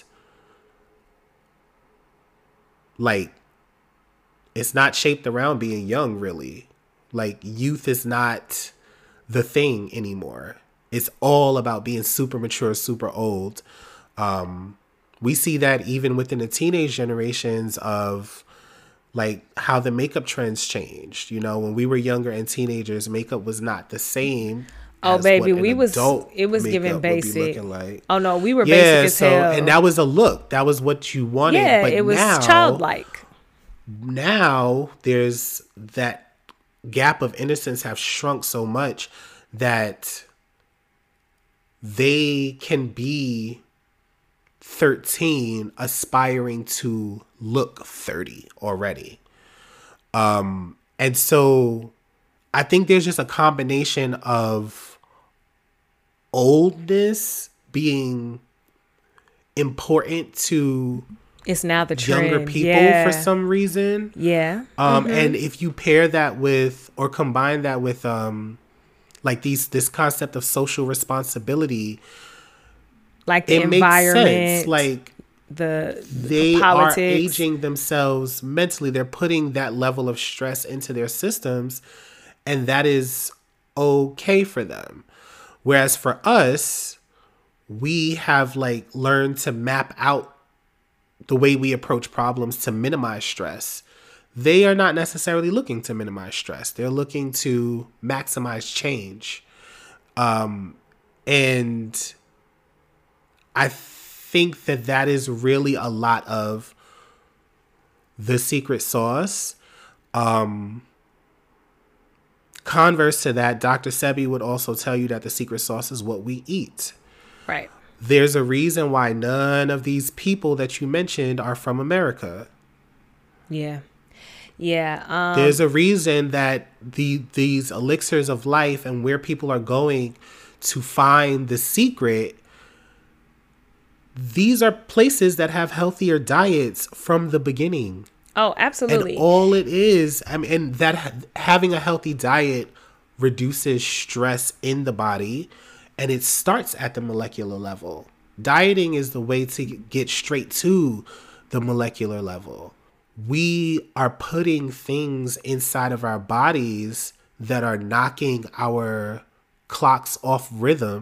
like, it's not shaped around being young, really. Like, youth is not the thing anymore. It's all about being super mature, super old. Um, we see that even within the teenage generations of, like, how the makeup trends changed. You know, when we were younger and teenagers, makeup was not the same.
Oh, baby, we was, it was given basic.
Like.
Oh, no, we were
yeah,
basic as
so,
hell.
And that was a look. That was what you wanted.
Yeah,
but
it was
now,
childlike.
Now, there's that gap of innocence have shrunk so much that they can be thirteen aspiring to look thirty already. Um, and so I think there's just a combination of oldness being important to
it's now the trend.
Younger people
yeah.
for some reason.
Yeah.
Um,
mm-hmm.
And if you pair that with or combine that with um, like these this concept of social responsibility,
like the
it
environment,
makes sense. Like
the,
they
the politics.
are aging themselves mentally. They're putting that level of stress into their systems, and that is okay for them. Whereas for us, we have like learned to map out the way we approach problems to minimize stress. They are not necessarily looking to minimize stress. They're looking to maximize change. Um, and I think that that is really a lot of the secret sauce. Um, converse to that, Doctor Sebi would also tell you that the secret sauce is what we eat.
Right.
There's a reason why none of these people that you mentioned are from America.
Yeah. Yeah. Um,
There's a reason that the these elixirs of life and where people are going to find the secret these are places that have healthier diets from the beginning.
Oh, absolutely.
And all it is, I mean, and that having a healthy diet reduces stress in the body, and it starts at the molecular level. Dieting is the way to get straight to the molecular level. We are putting things inside of our bodies that are knocking our clocks off rhythm.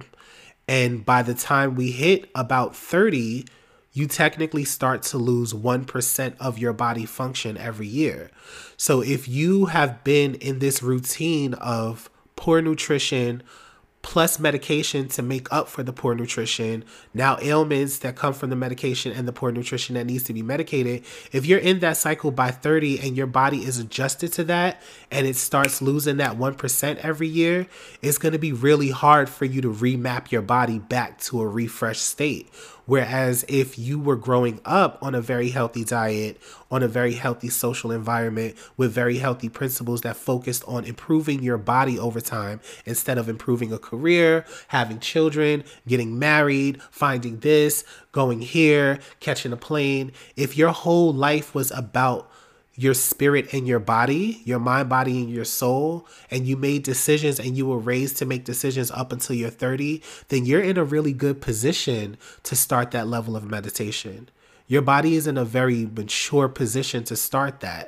And by the time we hit about thirty, you technically start to lose one percent of your body function every year. So if you have been in this routine of poor nutrition, plus medication to make up for the poor nutrition, now ailments that come from the medication and the poor nutrition that needs to be medicated. If you're in that cycle by thirty and your body is adjusted to that and it starts losing that one percent every year, it's going to be really hard for you to remap your body back to a refreshed state. Whereas if you were growing up on a very healthy diet, on a very healthy social environment with very healthy principles that focused on improving your body over time instead of improving a career, having children, getting married, finding this, going here, catching a plane. If your whole life was about your spirit and your body, your mind, body, and your soul, and you made decisions and you were raised to make decisions up until you're thirty, then you're in a really good position to start that level of meditation. Your body is in a very mature position to start that.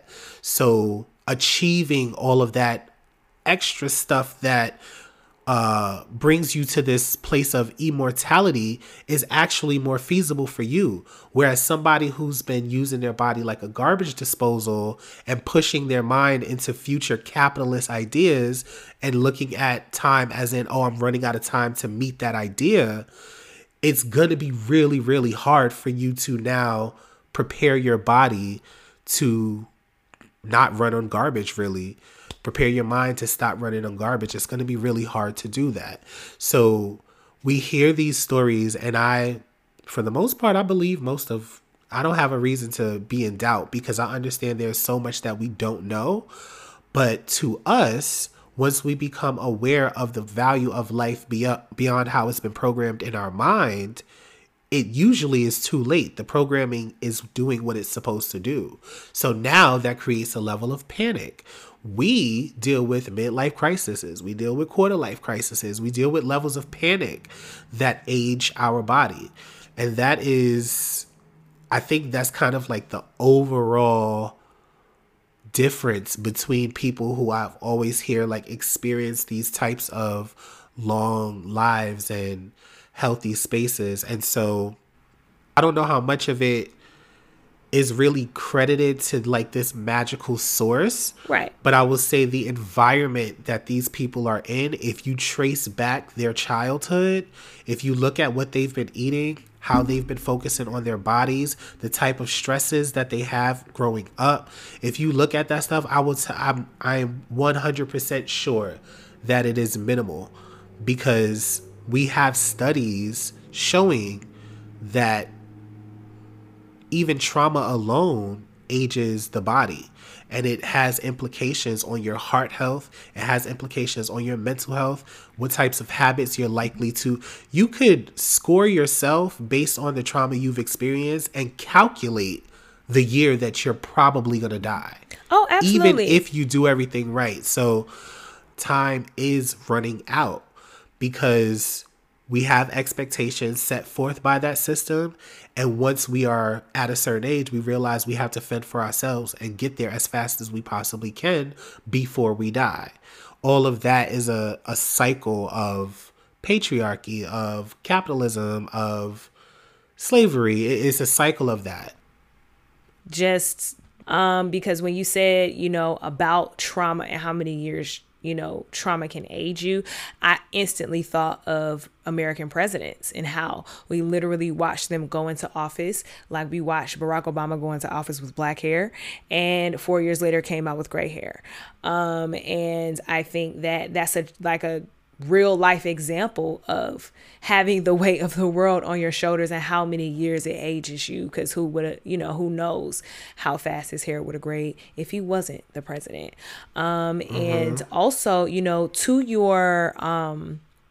So achieving all of that extra stuff that uh, brings you to this place of immortality is actually more feasible for you. Whereas somebody who's been using their body like a garbage disposal and pushing their mind into future capitalist ideas and looking at time as in, oh, I'm running out of time to meet that idea, it's going to be really, really hard for you to now prepare your body to not run on garbage, really. Prepare your mind to stop running on garbage. It's going to be really hard to do that. So we hear these stories, and I, for the most part, I believe most of, I don't have a reason to be in doubt because I understand there's so much that we don't know. But to us, once we become aware of the value of life beyond, beyond how it's been programmed in our mind, it usually is too late. The programming is doing what it's supposed to do. So now that creates a level of panic. We deal with midlife crises. We deal with quarter life crises. We deal with levels of panic that age our body. And that is, I think that's kind of like the overall difference between people who I've always hear like experience these types of long lives and healthy spaces. And so I don't know how much of it is really credited to like this magical source.
Right.
But I will say the environment that these people are in, if you trace back their childhood, if you look at what they've been eating, how they've been focusing on their bodies, the type of stresses that they have growing up, if you look at that stuff, I will t- I'm I'm one hundred percent sure that it is minimal, because we have studies showing that even trauma alone ages the body, and it has implications on your heart health. It has implications on your mental health, what types of habits you're likely to. You could score yourself based on the trauma you've experienced and calculate the year that you're probably going to die.
Oh, absolutely.
Even if you do everything right. So time is running out because we have expectations set forth by that system. And once we are at a certain age, we realize we have to fend for ourselves and get there as fast as we possibly can before we die. All of that is a, a cycle of patriarchy, of capitalism, of slavery. It's a cycle of that.
Just um, because when you said, you know, about trauma and how many years, you know, trauma can age you, I instantly thought of American presidents and how we literally watched them go into office. Like we watched Barack Obama go into office with black hair and four years later came out with gray hair. Um, and I think that that's a like a real life example of having the weight of the world on your shoulders and how many years it ages you. Because who would have, you know, who knows how fast his hair would have grayed if he wasn't the president. Um, mm-hmm. And also, you know, to your um,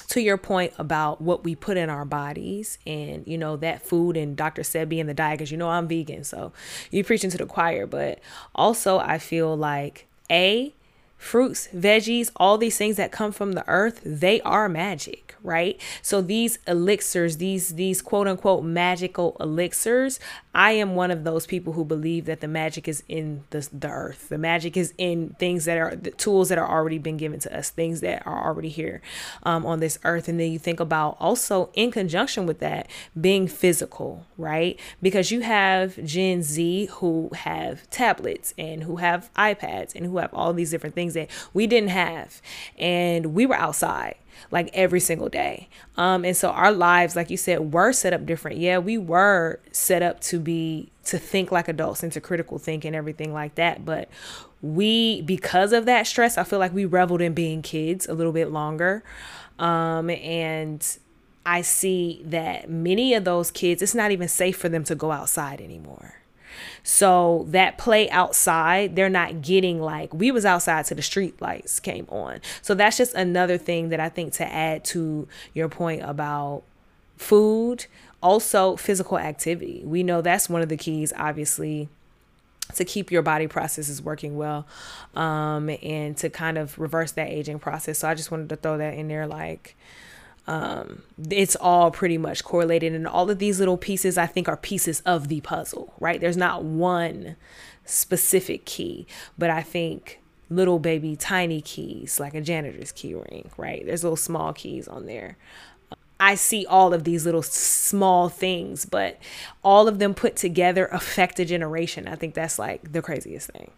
to your point about what we put in our bodies and, you know, that food and Doctor Sebi and the diet, because, you know, I'm vegan, so you're preaching to the choir. But also I feel like, A, fruits, veggies, all these things that come from the earth, they are magic, right? So these elixirs, these these quote unquote magical elixirs, I am one of those people who believe that the magic is in the, the earth. The magic is in things that are the tools that are already been given to us, things that are already here um, on this earth. And then you think about also in conjunction with that being physical, right? Because you have Gen Z who have tablets and who have iPads and who have all these different things that we didn't have, and we were outside like every single day. Um, and so our lives, like you said, were set up different. Yeah, we were set up to be, to think like adults and to critical think and everything like that. But we, because of that stress, I feel like we reveled in being kids a little bit longer. Um, and I see that many of those kids, it's not even safe for them to go outside anymore. So that play outside, they're not getting like we was outside till the street lights came on. So that's just another thing that I think to add to your point about food. Also, physical activity. We know that's one of the keys, obviously, to keep your body processes working well, um, and to kind of reverse that aging process. So I just wanted to throw that in there, like, Um, it's all pretty much correlated, and all of these little pieces I think are pieces of the puzzle, right? There's not one specific key, but I think little baby tiny keys, like a janitor's key ring, right? There's little small keys on there. I see all of these little small things, but all of them put together affect a generation. I think that's like the craziest thing.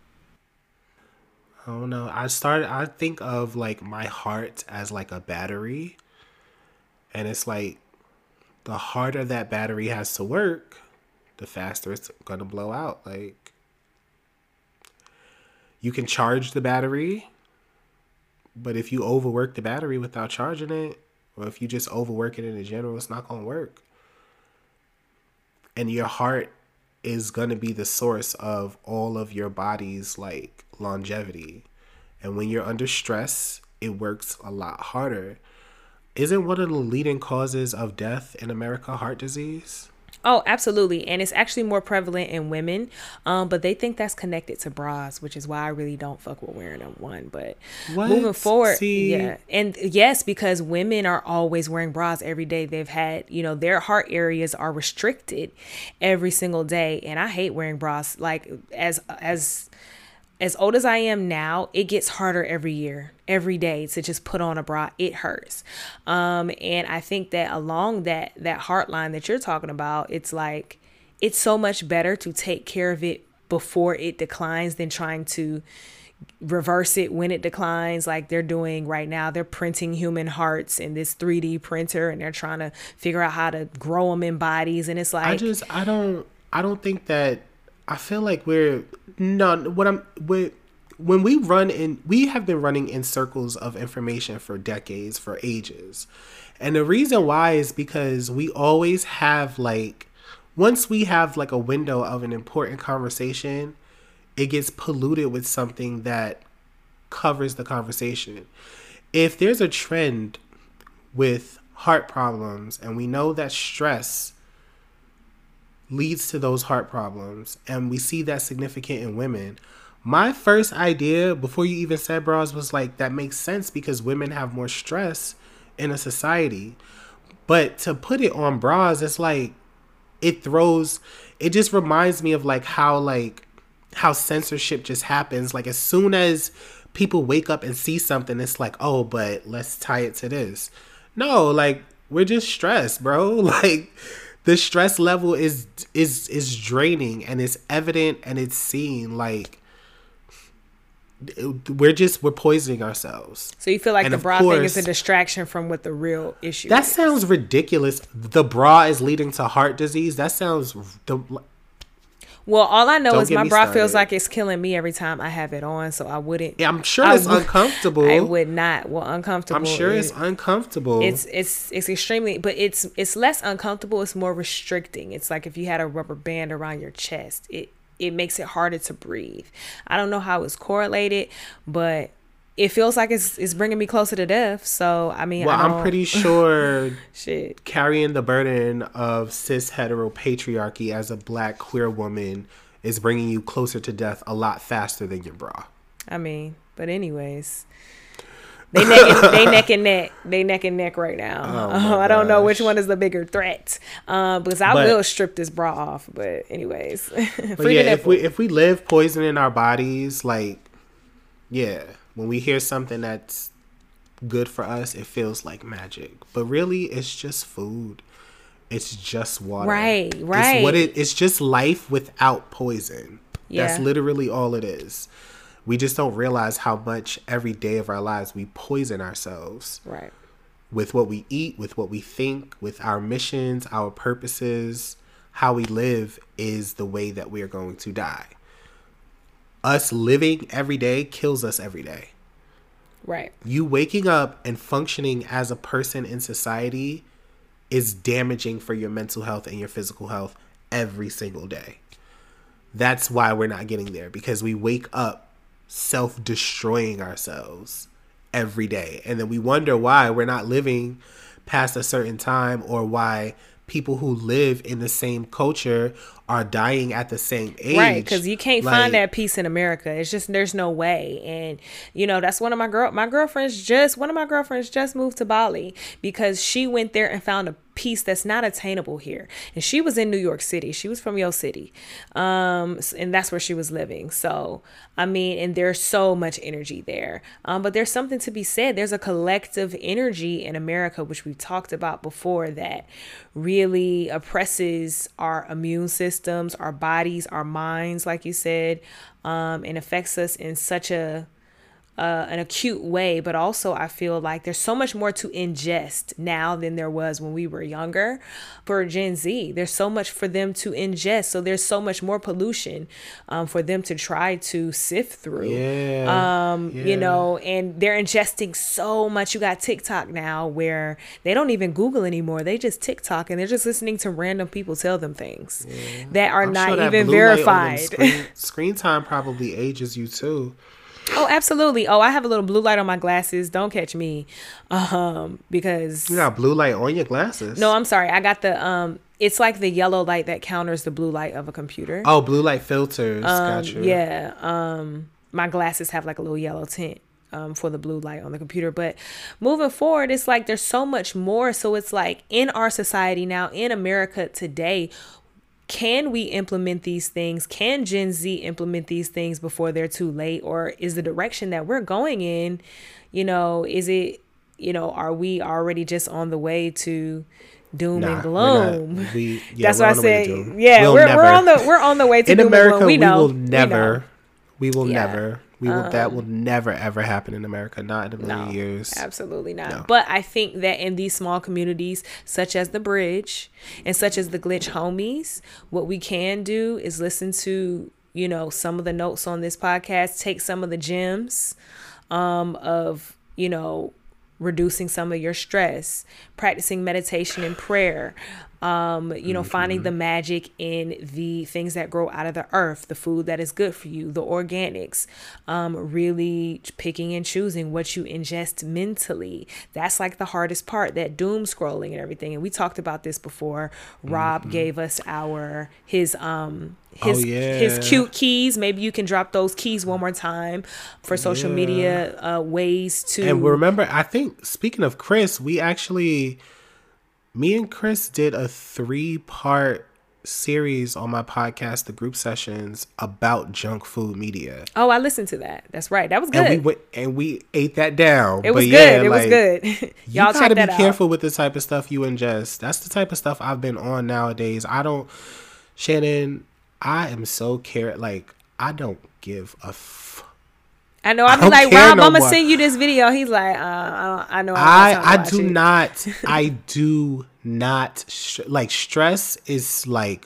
I don't know. I started, I think of like my heart as like a battery. And it's like the harder that battery has to work, the faster it's going to blow out. Like, you can charge the battery, but if you overwork the battery without charging it, or if you just overwork it in general, it's not going to work. And your heart is going to be the source of all of your body's like longevity. And when you're under stress, it works a lot harder. Isn't one of the leading causes of death in America heart disease?
Oh, absolutely. And it's actually more prevalent in women, um, but they think that's connected to bras, which is why I really don't fuck with wearing them, one. But
what?
Moving forward,
See?
yeah. And yes, because women are always wearing bras every day. They've had, you know, their heart areas are restricted every single day. And I hate wearing bras. Like, as, as, As old as I am now, it gets harder every year, every day to just put on a bra. It hurts. Um, and I think that along that, that heart line that you're talking about, it's like, it's so much better to take care of it before it declines than trying to reverse it when it declines, like they're doing right now. They're printing human hearts in this three D printer, and they're trying to figure out how to grow them in bodies. And it's like,
I just, I don't, I don't think that, I feel like we're no what I'm with when we run in we have been running in circles of information for decades, for ages. And the reason why is because we always have like once we have like a window of an important conversation, it gets polluted with something that covers the conversation. If there's a trend with heart problems, and we know that stress leads to those heart problems, and we see that significant in women, my first idea before you even said bras was like, that makes sense because women have more stress in a society. But to put it on bras, it's like it throws it just reminds me of like how like how censorship just happens. Like as soon as people wake up and see something, it's like, oh, but let's tie it to this. No, like we're just stressed, bro. Like the stress level is is is draining, and it's evident, and it's seen. Like we're just we're poisoning ourselves.
So you feel like
and
the bra
course,
thing is a distraction from what the real issue
that
is.
Sounds ridiculous. The bra is leading to heart disease. That sounds the
Well, all I know
Don't
is
get
my
me
bra
started.
feels like it's killing me every time I have it on, so I wouldn't.
Yeah, I'm sure
I
it's
would-
uncomfortable.
I would not. Well, uncomfortable.
I'm sure
is-
it's uncomfortable.
It's it's it's extremely, but it's it's less uncomfortable. It's more restricting. It's like if you had a rubber band around your chest. It it makes it harder to breathe. I don't know how it's correlated, but it feels like it's it's bringing me closer to death. So I mean,
well,
I
I'm pretty sure
shit
carrying the burden of cis hetero patriarchy as a black queer woman is bringing you closer to death a lot faster than your bra.
I mean, but anyways, they neck and, they neck and neck, they neck and neck right now.
Oh
uh, I don't know
gosh.
which one is the bigger threat, uh, because I
But-
will strip this bra off. But anyways,
But
free
yeah,
the
if we
nipple.
if we live poison in our bodies, like, yeah, when we hear something that's good for us, it feels like magic. But really, it's just food. It's just water.
Right,
It's
right.
what it. It's just life without poison. That's
Yeah.
literally all it is. We just don't realize how much every day of our lives we poison ourselves
Right.
with what we eat, with what we think, with our missions, our purposes. How we live is the way that we are going to die. Us living every day kills us every day.
Right.
You waking up and functioning as a person in society is damaging for your mental health and your physical health every single day. That's why we're not getting there, because we wake up self-destroying ourselves every day. And then we wonder why we're not living past a certain time, or why people who live in the same culture are dying at the same age.
Right, because you can't
Like,
find that peace in America. It's just there's no way, and you know that's one of my girl my girlfriends just one of my girlfriends just moved to Bali because she went there and found a peace that's not attainable here. And she was in New York City. She was from Yo City, um, s- and that's where she was living. So I mean, and there's so much energy there. Um, but there's something to be said. There's a collective energy in America, which we've talked about before, that really oppresses our immune systems, our bodies, our minds, like you said, um, and affects us in such a uh, an acute way. But also I feel like there's so much more to ingest now than there was when we were younger. For Gen Z, there's so much for them to ingest. So there's so much more pollution um, for them to try to sift through.
Yeah.
Um,
yeah.
You know, and they're ingesting so much. You got TikTok now where they don't even Google anymore. They just TikTok and they're just listening to random people tell them things that are
I'm
not
sure that
even
blue light on them
verified.
Screen, screen time probably ages you too.
Oh, absolutely. Oh, I have a little blue light on my glasses. Don't catch me. Um, because
You got blue light on your glasses.
no, I'm sorry. I got the um it's like the yellow light that counters the blue light of a computer.
Oh, blue light filters.
Um,
Got you.
yeah. Um, my glasses have like a little yellow tint um, for the blue light on the computer. But moving forward, it's like there's so much more. So it's like in our society now, in America today, can we implement these things? Can Gen Z implement these things before they're too late? Or is the direction that we're going in, you know, is it, you know, are we already just on the way to doom
Nah,
and
we're not.
gloom?
We- yeah,
That's
we're
why I
on the way
said,
to doom.
yeah,
We'll
we're
never-
we're on the we're on the way to
In
doom
America,
and gloom. We
we,
know,
will
we
never.
know.
We will
Yeah.
never. We will. that will never ever happen in America. Not in a million
No,
years.
absolutely not.
No.
But I think that in these small communities, such as the Bridge and such as the Glitch Homies, what we can do is listen to, you know, some of the notes on this podcast, take some of the gems um, of, you know, reducing some of your stress, practicing meditation and prayer, um, you know, finding the magic in the things that grow out of the earth, the food that is good for you, the organics, um, really picking and choosing what you ingest mentally. That's like the hardest part, that doom scrolling and everything. And we talked about this before. Rob gave us our, his, um, his,
Oh, yeah.
his cute keys. Maybe you can drop those keys one more time for social
Yeah.
media uh, ways to.
And remember, I think, speaking of Chris, we actually, me and Chris did a three part series on my podcast, The Group Sessions, about junk food media.
Oh, I listened to that. That's right. That was good.
And we went and we ate that down.
It was
But
good.
yeah,
it
like,
was good.
You
Y'all
gotta
check
be
that out.
careful with the type of stuff you ingest. That's the type of stuff I've been on nowadays. I don't, Shannon, I am so care. Like, I don't give a f.
I know. I'd be
don't
like,
care
Rob,
no
I'm gonna
more.
send you this video. He's like, uh, I don't. I know.
I
I'm
I
not
do
it.
not I do not sh- like stress is like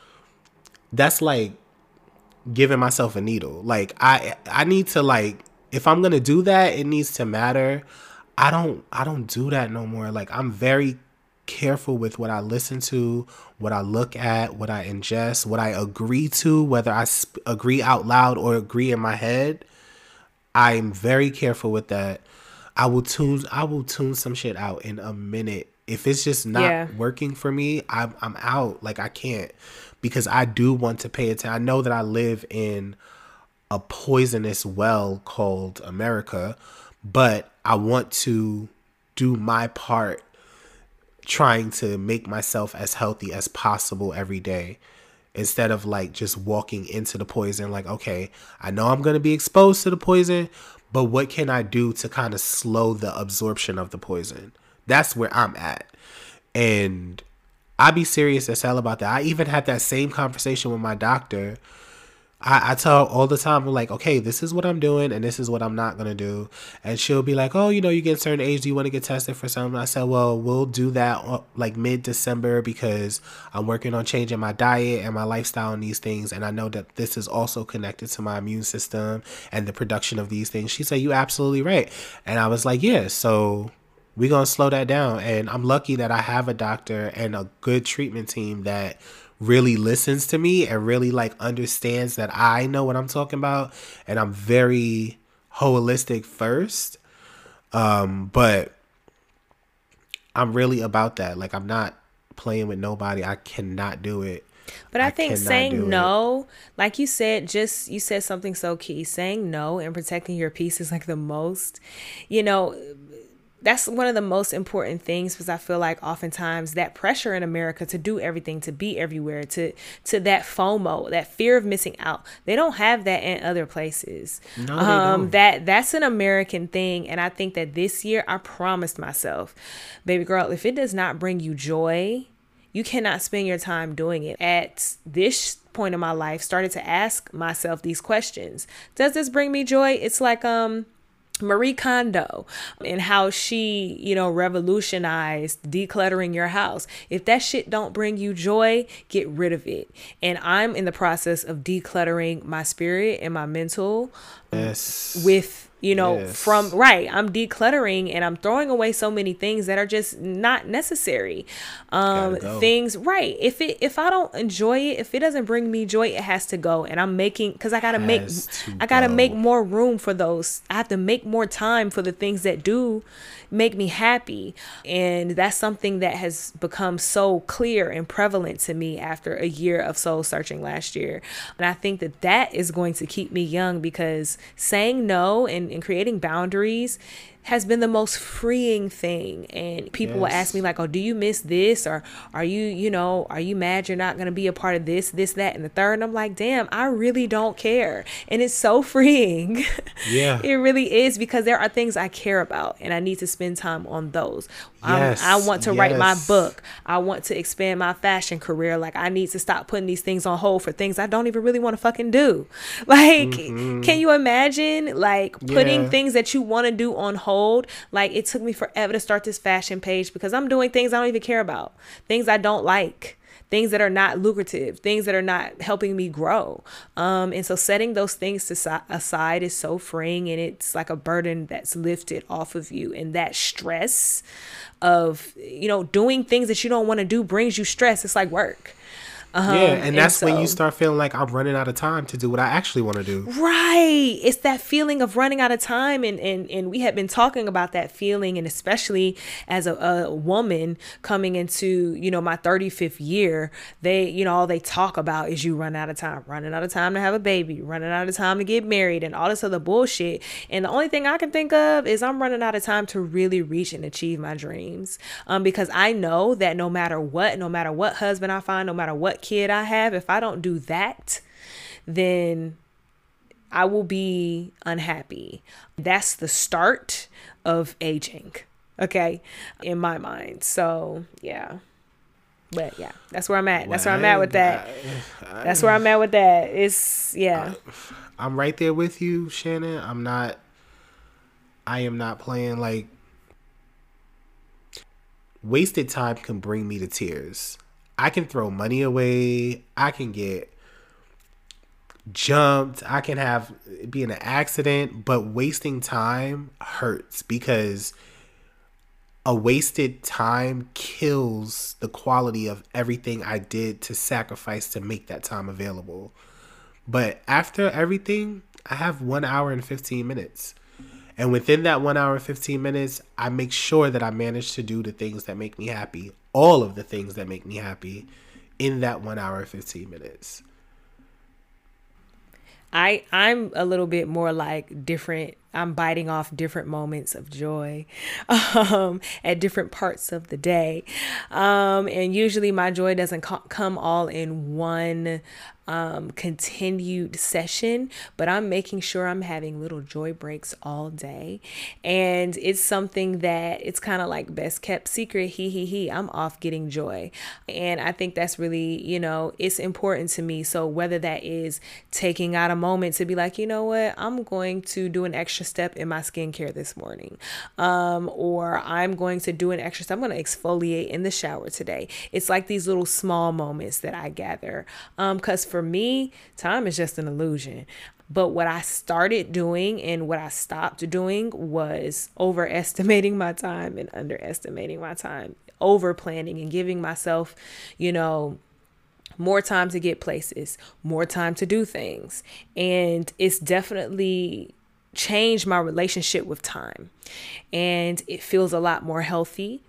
that's like giving myself a needle. Like I I need to, like, if I'm gonna do that, it needs to matter. I don't I don't do that no more. Like, I'm very careful with what I listen to, what I look at, what I ingest, what I agree to, whether I sp- agree out loud or agree in my head. I'm very careful with that. I will tune I will tune some shit out in a minute. If it's just not
Yeah.
working for me, I'm I'm out. Like I can't, because I do want to pay attention. I know that I live in a poisonous well called America, but I want to do my part trying to make myself as healthy as possible every day, instead of like just walking into the poison like, okay, I know I'm going to be exposed to the poison, but what can I do to kind of slow the absorption of the poison? That's where I'm at. And I be serious as hell about that. I even had that same conversation with my doctor. I, I tell her all the time, I'm like, okay, this is what I'm doing and this is what I'm not going to do. And she'll be like, oh, you know, you get a certain age. Do you want to get tested for something? I said, well, we'll do that uh, like mid-December, because I'm working on changing my diet and my lifestyle and these things. And I know that this is also connected to my immune system and the production of these things. She said, you absolutely right. And I was like, yeah, so we're going to slow that down. And I'm lucky that I have a doctor and a good treatment team that really listens to me and really like understands that I know what I'm talking about, and I'm very holistic first. Um, but I'm really about that. Like, I'm not playing with nobody. I cannot do it.
But I,
I
think
cannot do
saying
it.
no, like you said, just you said something so key. Saying no and protecting your peace is like the most, you know, that's one of the most important things, because I feel like oftentimes that pressure in America to do everything, to be everywhere, to to that FOMO, that fear of missing out, they don't have that in other places.
No, they
um,
don't.
That that's an American thing, and I think that this year I promised myself, baby girl, if it does not bring you joy, you cannot spend your time doing it. At this point in my life, started to ask myself these questions: does this bring me joy? It's like um. Marie Kondo and how she, you know, revolutionized decluttering your house. If that shit don't bring you joy, get rid of it. And I'm in the process of decluttering my spirit and my mental
Yes.
with, you know,
Yes.
from, right, I'm decluttering and I'm throwing away so many things that are just not necessary. Um,
Gotta go.
things, right. If it, if I don't enjoy it, if it doesn't bring me joy, it has to go. And I'm making, cause I gotta make,
Has to
I gotta
go.
make more room for those. I have to make more time for the things that do make me happy. And that's something that has become so clear and prevalent to me after a year of soul searching last year. And I think that that is going to keep me young, because saying no and, and creating boundaries has been the most freeing thing. And people will
Yes.
ask me like, oh, do you miss this? Or are you, you know, are you mad you're not going to be a part of this, this, that, and the third? And I'm like, damn, I really don't care. And it's so freeing.
Yeah.
It really is, because there are things I care about and I need to spend time on those.
Yes,
Um, I want to write my
yes.
book. I want to expand my fashion career. Like, I need to stop putting these things on hold for things I don't even really want to fucking do. Like, can you imagine like putting
Yeah.
things that you want to do on hold? Like, it took me forever to start this fashion page because I'm doing things I don't even care about, things I don't like, things that are not lucrative, things that are not helping me grow. Um, and so setting those things to si- aside is so freeing, and it's like a burden that's lifted off of you. And that stress of, you know, doing things that you don't want to do brings you stress. It's like work. Um,
Yeah, and that's when you
so-
start feeling like I'm running out of time to do what I actually want to do.
Right. It's that feeling of running out of time. And, and, and we have been talking about that feeling. And especially as a, a woman coming into, you know, my thirty-fifth year, they, you know, all they talk about is you run out of time, running out of time to have a baby, running out of time to get married and all this other bullshit. And the only thing I can think of is I'm running out of time to really reach and achieve my dreams. Um, because I know that no matter what, no matter what husband I find, no matter what kid I have, if I don't do that, then I will be unhappy. That's the start of aging, okay, in my mind. So yeah, but yeah, that's where I'm at. That's where I'm at with that. That's where I'm at with that. It's yeah.
I'm right there with you, Shannon. I'm not, I am not playing like, wasted time can bring me to tears. I can throw money away. I can get jumped. I can have be in an accident, but wasting time hurts, because a wasted time kills the quality of everything I did to sacrifice to make that time available. But after everything, I have one hour and fifteen minutes. And within that one hour and fifteen minutes, I make sure that I manage to do the things that make me happy. All of the things that make me happy in that one hour and fifteen minutes.
I, I'm a little bit more like different. I'm biting off different moments of joy um, at different parts of the day. Um, and usually my joy doesn't co- come all in one um, continued session, but I'm making sure I'm having little joy breaks all day. And it's something that it's kind of like best kept secret. He, he, he, I'm off getting joy. And I think that's really, you know, it's important to me. So whether that is taking out a moment to be like, you know what, I'm going to do an extra step in my skincare this morning. Um, or I'm going to do an extra step. I'm going to exfoliate in the shower today. It's like these little small moments that I gather. Um, because for me, time is just an illusion. But what I started doing and what I stopped doing was overestimating my time and underestimating my time, over planning and giving myself, you know, more time to get places, more time to do things. And it's definitely changed my relationship with time. And it feels a lot more healthy.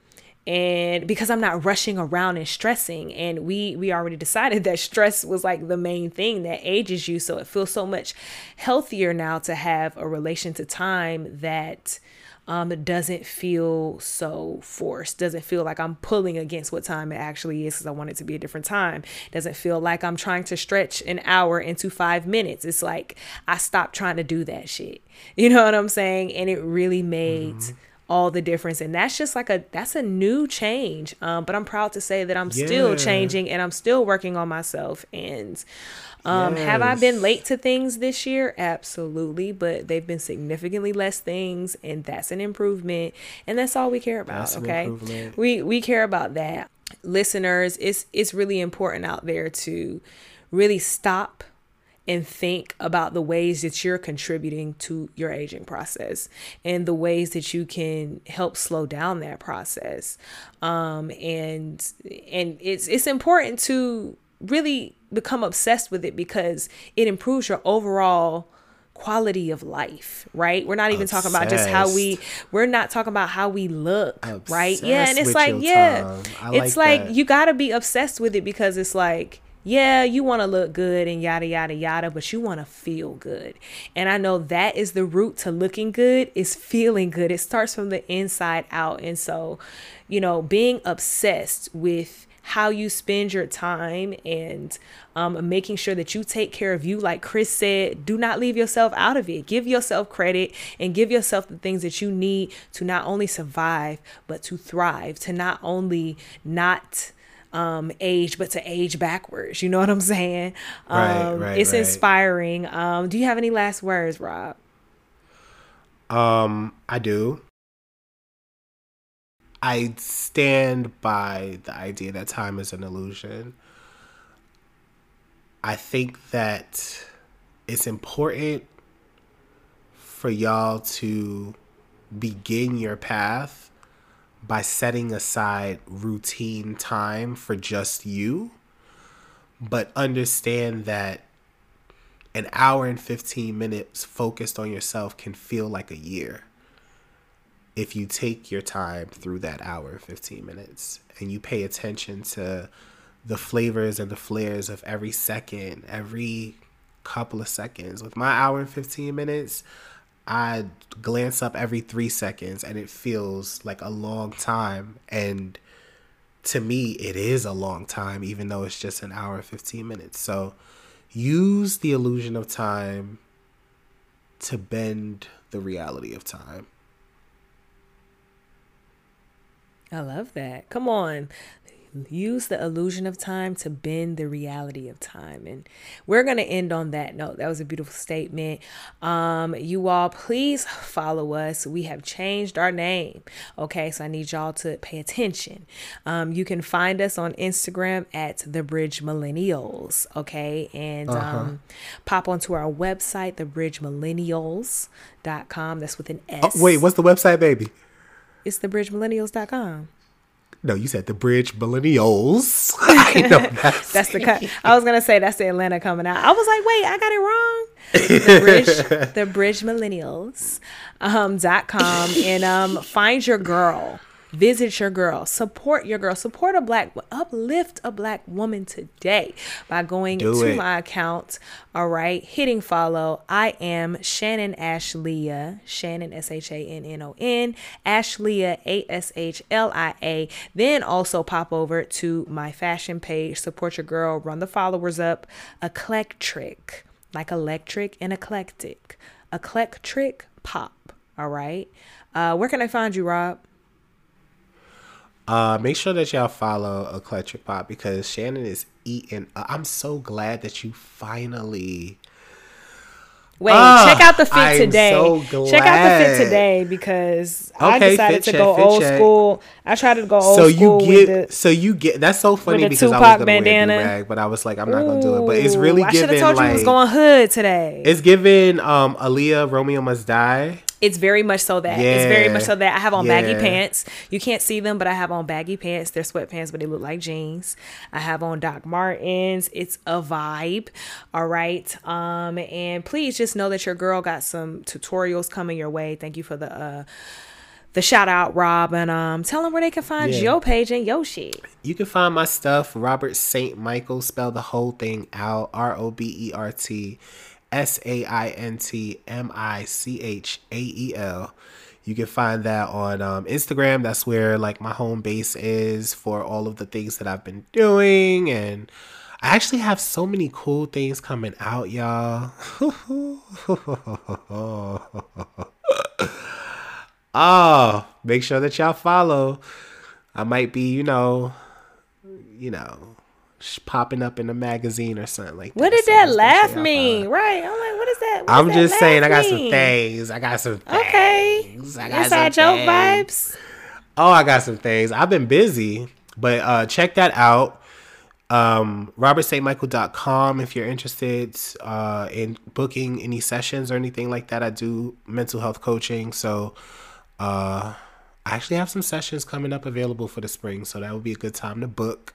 And because I'm not rushing around and stressing, and we we already decided that stress was like the main thing that ages you. So it feels so much healthier now to have a relation to time that um, doesn't feel so forced, doesn't feel like I'm pulling against what time it actually is because I want it to be a different time. Doesn't feel like I'm trying to stretch an hour into five minutes. It's like I stopped trying to do that shit. You know what I'm saying? And it really made mm-hmm. all the difference. And that's just like a, that's a new change. Um, but I'm proud to say that I'm yeah. still changing and I'm still working on myself. And um, yes. have I been late to things this year? Absolutely. But they've been significantly less things. And that's an improvement. And that's all we care about. That's okay. We, we care about that. Listeners, it's, it's really important out there to really stop and think about the ways that you're contributing to your aging process and the ways that you can help slow down that process. Um, and and it's it's important to really become obsessed with it because it improves your overall quality of life, right? We're not even obsessed. talking about just how we, we're not talking about how we look, obsessed right? Yeah. And it's like, yeah, it's like, like you got to be obsessed with it because it's like, yeah, you want to look good and yada, yada, yada, but you want to feel good. And I know that is the root to looking good is feeling good. It starts from the inside out. And so, you know, being obsessed with how you spend your time and um, making sure that you take care of you. Like Chris said, do not leave yourself out of it. Give yourself credit and give yourself the things that you need to not only survive, but to thrive, to not only not um age but to age backwards. You know what I'm saying?
Right,
um
right,
it's
right.
inspiring. Um do you have any last words, Rob?
um I do. I stand by the idea that time is an illusion. I think that it's important for y'all to begin your path by setting aside routine time for just you, but understand that an hour and fifteen minutes focused on yourself can feel like a year if you take your time through that hour and fifteen minutes and you pay attention to the flavors and the flares of every second, every couple of seconds. With my hour and fifteen minutes, I glance up every three seconds and it feels like a long time. And to me, it is a long time, even though it's just an hour and fifteen minutes. So use the illusion of time to bend the reality of time.
I love that. Come on. Use the illusion of time to bend the reality of time. And we're going to end on that note. That was a beautiful statement. Um, you all, please follow us. We have changed our name. Okay, so I need y'all to pay attention. Um, you can find us on Instagram at The Bridge Millennials. Okay, and uh-huh. um, pop onto our website, the bridge millennials dot com. That's with an S.
Oh, wait, what's the website, baby?
It's the bridge millennials dot com.
No, you said the Bridge Millennials. I know that's,
That's the cut. I was gonna say that's the Atlanta coming out. I was like, wait, I got it wrong. The Bridge, the Bridge Millennials, um, dot com, and um, find your girl. Visit your girl, support your girl, support a black, uplift a black woman today by going
Do
to
it.
my account. All right, hitting follow. I am Shannon Ashlia, Shannon S H A N N O N, Ashlia A S H L I A. Then also pop over to my fashion page, support your girl, run the followers up. Eclectric, like electric and eclectic, eclectric pop. All right, uh, where can I find you, Rob?
Uh, make sure that y'all follow Eclectric Pop because Shannon is eating. Uh, I'm so glad that you finally.
Wait,
Ah,
check out the fit
I'm
today.
so
Check out the fit
glad.
today because I
Okay,
decided
fit
to
check,
go
fit
old
check.
school. I tried to go old
So you
school
get,
with the.
so you get. That's so funny
the
because I
Tupac
was gonna
bandana.
wear a do-rag, but I was like, I'm not gonna do it. But it's really
Ooh, I should
giving
have told
like
you it was going hood today.
it's giving um Aaliyah Romeo Must Die.
It's very much so that. It's very
Yeah.
much so that. I have on baggy
Yeah.
pants. You can't see them, but I have on baggy pants. They're sweatpants, but they look like jeans. I have on Doc Martens. It's a vibe. All right. Um, and please just know that your girl got some tutorials coming your way. Thank you for the uh the shout out, Rob, and um tell them where they can find
Yeah.
your page and your shit.
You can find my stuff, Robert Saint Michael. Spell the whole thing out. R O B E R T S A I N T M I C H A E L. You can find that on um, Instagram. That's where like my home base is for all of the things that I've been doing. And I actually have so many cool things coming out, y'all. Oh, make sure that y'all follow. I might be, you know, you know, sh- popping up in a magazine or something like that.
What did
So
that
just make sure
laugh
y'all
mean?
follow.
Right. I'm like, what is that? What
I'm
does that
just saying, I
laugh
got some
mean?
things. I got some things.
Okay.
I got
Inside
some
joke
things.
vibes.
Oh, I got some things. I've been busy, but uh, check that out. Um, robert st michael dot com if you're interested uh, in booking any sessions or anything like that. I do mental health coaching. So uh, I actually have some sessions coming up available for the spring. So that would be a good time to book.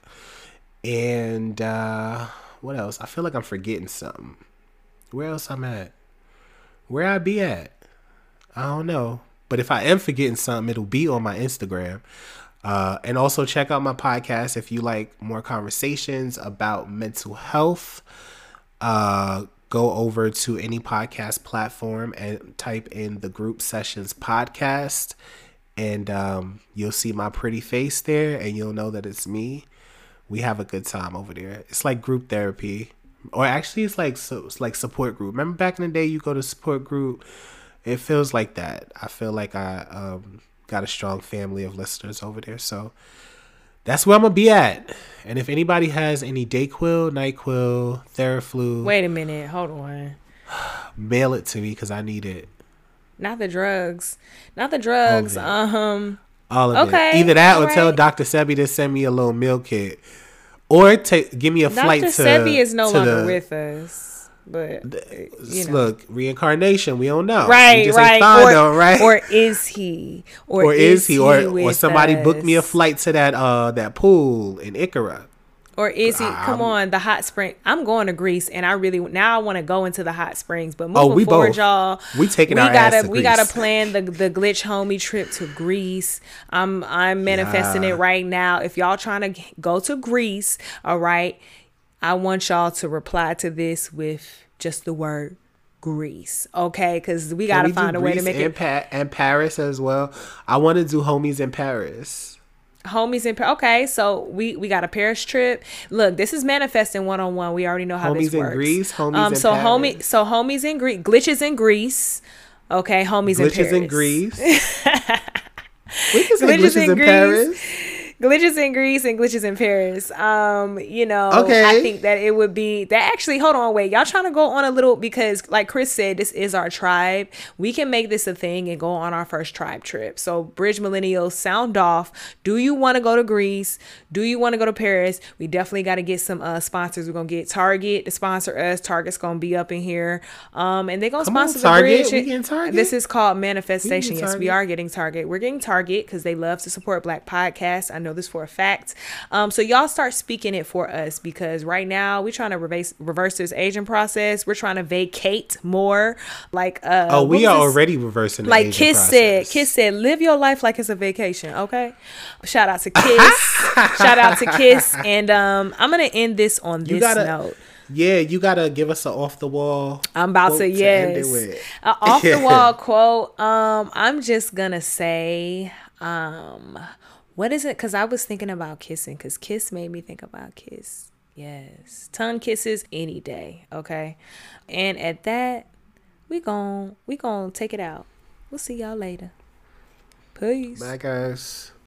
And uh, what else? I feel like I'm forgetting something. Where else I'm at? Where I be at? I don't know. But if I am forgetting something, it'll be on my Instagram. Uh, and also check out my podcast if you like more conversations about mental health. Uh, go over to any podcast platform and type in the Group Sessions Podcast. And um, you'll see my pretty face there and you'll know that it's me. We have a good time over there. It's like group therapy. Or actually it's like so it's like support group. Remember back in the day you go to support group? It feels like that. I feel like I um, got a strong family of listeners over there. So that's where I'm going to be at. And if anybody has any Dayquil, NyQuil, Theraflu,
Wait a minute. Hold on.
mail it to me because I need it.
Not the drugs. Not the drugs.
All of it.
Um.
All of
Okay,
it. Either that or
all
tell
right.
Doctor Sebi to send me a little meal kit. Or take give me a flight
Doctor
to
Sebi is no
to
longer
the-
with us. But you know.
Look, reincarnation, we don't know.
Right,
we just
right.
ain't find
Or,
out, right?
or is he? Or,
or is he or, or
with
somebody booked me a
us?
flight to that uh that pool in Ikara.
Or is he?
I'm-
Come on, the hot spring. I'm going to Greece, and I really now I want to go into the hot springs. But moving
Oh, we
forward,
both.
y'all,
We taking
we
our
gotta
ass to
we gotta
Greece.
plan the the glitch homie trip to Greece. I'm I'm manifesting
Yeah.
it right now. If y'all trying to go to Greece, all right, I want y'all to reply to this with just the word Greece, okay? Because we
Can
gotta
we do
find a way to
Greece
make
and
it.
Pa- and Paris as well. I want to do homies in Paris.
Homies in Paris. Okay, so we we got a Paris trip. Look, this is manifesting one on one. We already know how
Homies
this
in
works.
Greece, homies
um,
in
so
Paris.
homie, so homies in Greece, glitches in Greece. Okay, homies in Paris.
Glitches in Greece. We can say
Glitches
glitches
in
in
Greece.
Paris.
Glitches in Greece and glitches in Paris. Um, you know,
Okay.
I think that it would be that actually, hold on, wait. Y'all trying to go on a little because like Chris said, this is our tribe. We can make this a thing and go on our first tribe trip. So Bridge Millennials, sound off. Do you want to go to Greece? Do you want to go to Paris? We definitely got to get some uh sponsors. We're gonna get Target to sponsor us. Target's gonna be up in here. Um, and they're gonna
Come on,
sponsor the
Target.
bridge.
We getting Target?
This is called Manifestation.
We getting
Yes, we
Target.
are getting Target. We're getting Target because they love to support Black podcasts. I know know this for a fact. Um, so y'all start speaking it for us, because right now we're trying to reverse reverse this aging process. We're trying to vacate more. Like, uh,
oh, we are
this?
already reversing the
like
aging
Kiss
process.
said. Kiss said, live your life like it's a vacation. Okay. Shout out to Kiss. Shout out to Kiss. And um, I'm gonna end this on this
gotta-
note.
Yeah, you gotta give us an off the wall.
I'm about to,
end
yes.
it with.
Uh, off the wall quote. Um, I'm just gonna say, um, what is it? Because I was thinking about kissing, because Kiss made me think about Kiss. Yes, tongue kisses any day. Okay, and at that, we gon' we gon' take it out. We'll see y'all later. Peace.
Bye, guys.